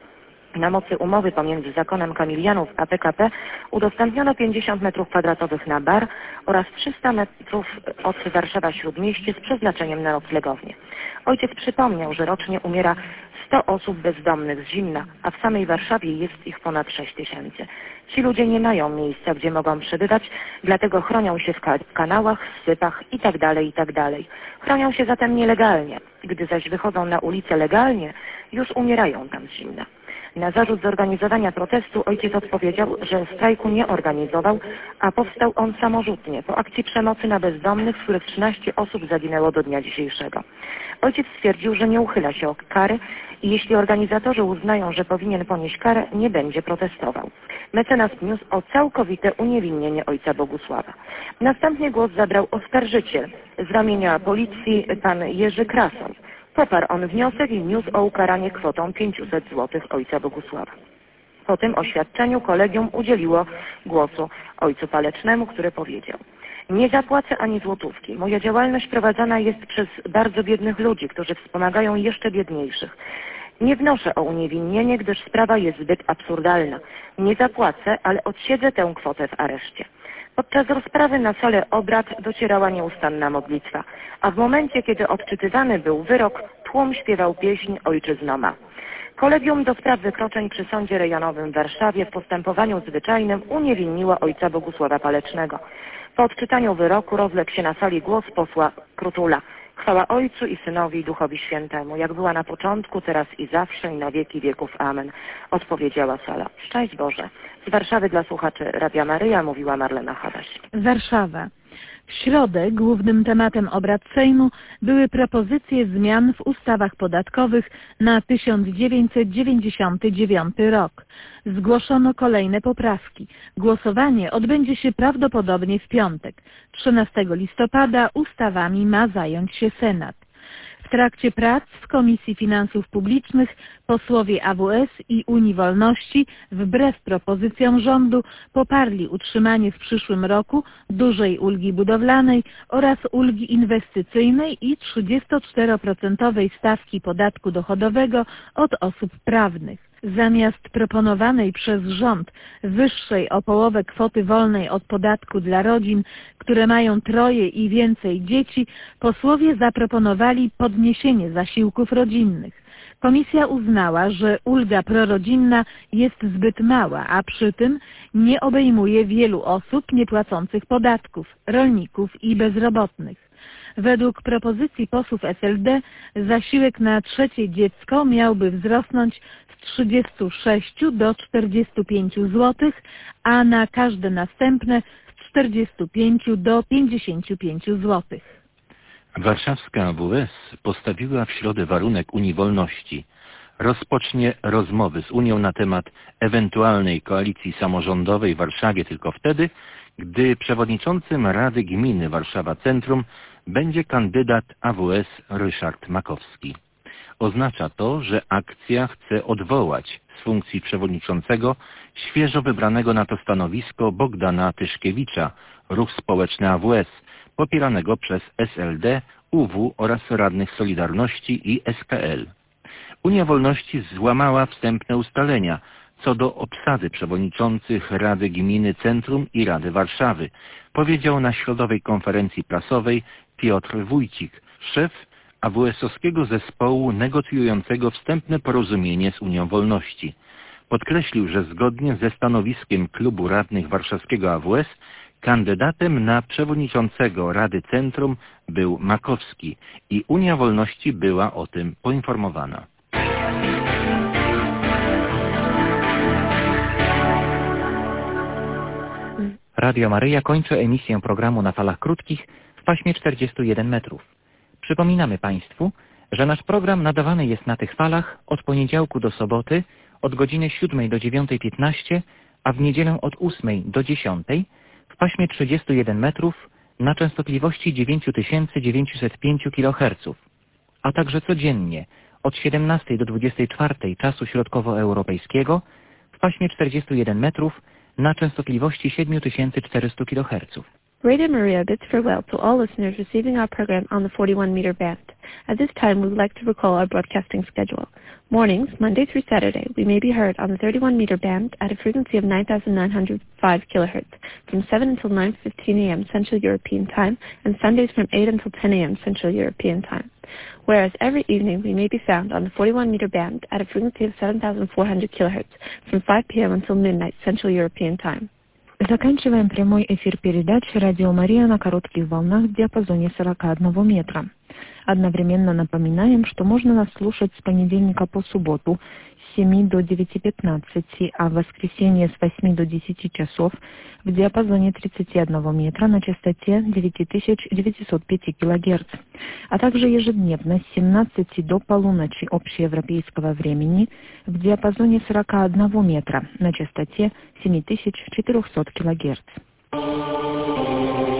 Na mocy umowy pomiędzy zakonem Kamilianów a PKP udostępniono 50 m2 na bar oraz 300 metrów od Warszawa-Śródmieście z przeznaczeniem na noclegownię. Ojciec przypomniał, że rocznie umiera 100 osób bezdomnych z zimna, a w samej Warszawie jest ich ponad 6 000. Ci ludzie nie mają miejsca, gdzie mogą przebywać, dlatego chronią się w kanałach, sypach itd. Chronią się zatem nielegalnie. Gdy zaś wychodzą na ulicę legalnie, już umierają tam z zimna. Na zarzut zorganizowania protestu ojciec odpowiedział, że strajku nie organizował, a powstał on samorzutnie po akcji przemocy na bezdomnych, z których 13 osób zaginęło do dnia dzisiejszego. Ojciec stwierdził, że nie uchyla się od kary i jeśli organizatorzy uznają, że powinien ponieść karę, nie będzie protestował. Mecenas wniósł o całkowite uniewinnienie ojca Bogusława. Następnie głos zabrał oskarżyciel z ramienia policji pan Jerzy Krasoń. Poparł on wniosek i wniósł o ukaranie kwotą 500 zł ojca Bogusława. Po tym oświadczeniu kolegium udzieliło głosu ojcu Palecznemu, który powiedział: nie zapłacę ani złotówki. Moja działalność prowadzona jest przez bardzo biednych ludzi, którzy wspomagają jeszcze biedniejszych. Nie wnoszę o uniewinnienie, gdyż sprawa jest zbyt absurdalna. Nie zapłacę, ale odsiedzę tę kwotę w areszcie. Podczas rozprawy na salę obrad docierała nieustanna modlitwa, a w momencie, kiedy odczytywany był wyrok, tłum śpiewał pieśń Ojczyzno ma. Kolegium do spraw wykroczeń przy Sądzie Rejonowym w Warszawie w postępowaniu zwyczajnym uniewinniło ojca Bogusława Palecznego. Po odczytaniu wyroku rozległ się na sali głos posła Krutula. Chwała Ojcu i Synowi i Duchowi Świętemu, jak była na początku, teraz i zawsze, i na wieki wieków. Amen. Odpowiedziała sala. Szczęść Boże. Z Warszawy dla słuchaczy Radia Maryja mówiła Marlena Hadaś. Warszawa. W środę głównym tematem obrad Sejmu były propozycje zmian w ustawach podatkowych na 1999 rok. Zgłoszono kolejne poprawki. Głosowanie odbędzie się prawdopodobnie w piątek. 13 listopada ustawami ma zająć się Senat. W trakcie prac w Komisji Finansów Publicznych posłowie AWS i Unii Wolności, wbrew propozycjom rządu, poparli utrzymanie w przyszłym roku dużej ulgi budowlanej oraz ulgi inwestycyjnej i 34% stawki podatku dochodowego od osób prawnych. Zamiast proponowanej przez rząd wyższej o połowę kwoty wolnej od podatku dla rodzin, które mają 3 i więcej dzieci, posłowie zaproponowali podniesienie zasiłków rodzinnych. Komisja uznała, że ulga prorodzinna jest zbyt mała, a przy tym nie obejmuje wielu osób niepłacących podatków, rolników i bezrobotnych. Według propozycji posłów SLD zasiłek na 3. dziecko miałby wzrosnąć z 36 do 45 zł, a na każde następne z 45 do 55 zł. Warszawska AWS postawiła w środę warunek Unii Wolności. Rozpocznie rozmowy z Unią na temat ewentualnej koalicji samorządowej w Warszawie tylko wtedy, gdy przewodniczącym Rady Gminy Warszawa Centrum będzie kandydat AWS Ryszard Makowski. Oznacza to, że akcja chce odwołać z funkcji przewodniczącego świeżo wybranego na to stanowisko Bogdana Tyszkiewicza, ruch społeczny AWS, popieranego przez SLD, UW oraz radnych Solidarności i SKL. Unia Wolności złamała wstępne ustalenia co do obsady przewodniczących Rady Gminy Centrum i Rady Warszawy, powiedział na środowej konferencji prasowej Piotr Wójcik, szef AWS-owskiego zespołu negocjującego wstępne porozumienie z Unią Wolności. Podkreślił, że zgodnie ze stanowiskiem klubu radnych warszawskiego AWS kandydatem na przewodniczącego Rady Centrum był Makowski i Unia Wolności była o tym poinformowana. Radio Maryja kończy emisję programu na falach krótkich w paśmie 41 metrów. Przypominamy Państwu, że nasz program nadawany jest na tych falach od poniedziałku do soboty od godziny 7 do 9:15, a w niedzielę od 8 do 10 w paśmie 31 metrów na częstotliwości 9905 kHz, a także codziennie od 17 do 24 czasu środkowoeuropejskiego w paśmie 41 metrów na częstotliwości 7400 kHz. Radio Maria bids farewell to all listeners receiving our program on the 41-meter band. At this time, we would like to recall our broadcasting schedule. Mornings, Monday through Saturday, we may be heard on the 31-meter band at a frequency of 9,905 kHz from 7 until 9:15 a.m. Central European Time, and Sundays from 8 until 10 a.m. Central European Time. Whereas every evening we may be found on the 41-meter band at a frequency of 7,400 kHz from 5 p.m. until midnight Central European Time. Заканчиваем прямой эфир передачи «Радио Мария» на коротких волнах в диапазоне 41 метра. Одновременно напоминаем, что можно нас слушать с понедельника по субботу с 7 до 9:15, а в воскресенье с 8 до 10 часов в диапазоне 31 метра на частоте 9905 кГц, а также ежедневно с 17 до полуночи общеевропейского времени в диапазоне 41 метра на частоте 7400 кГц.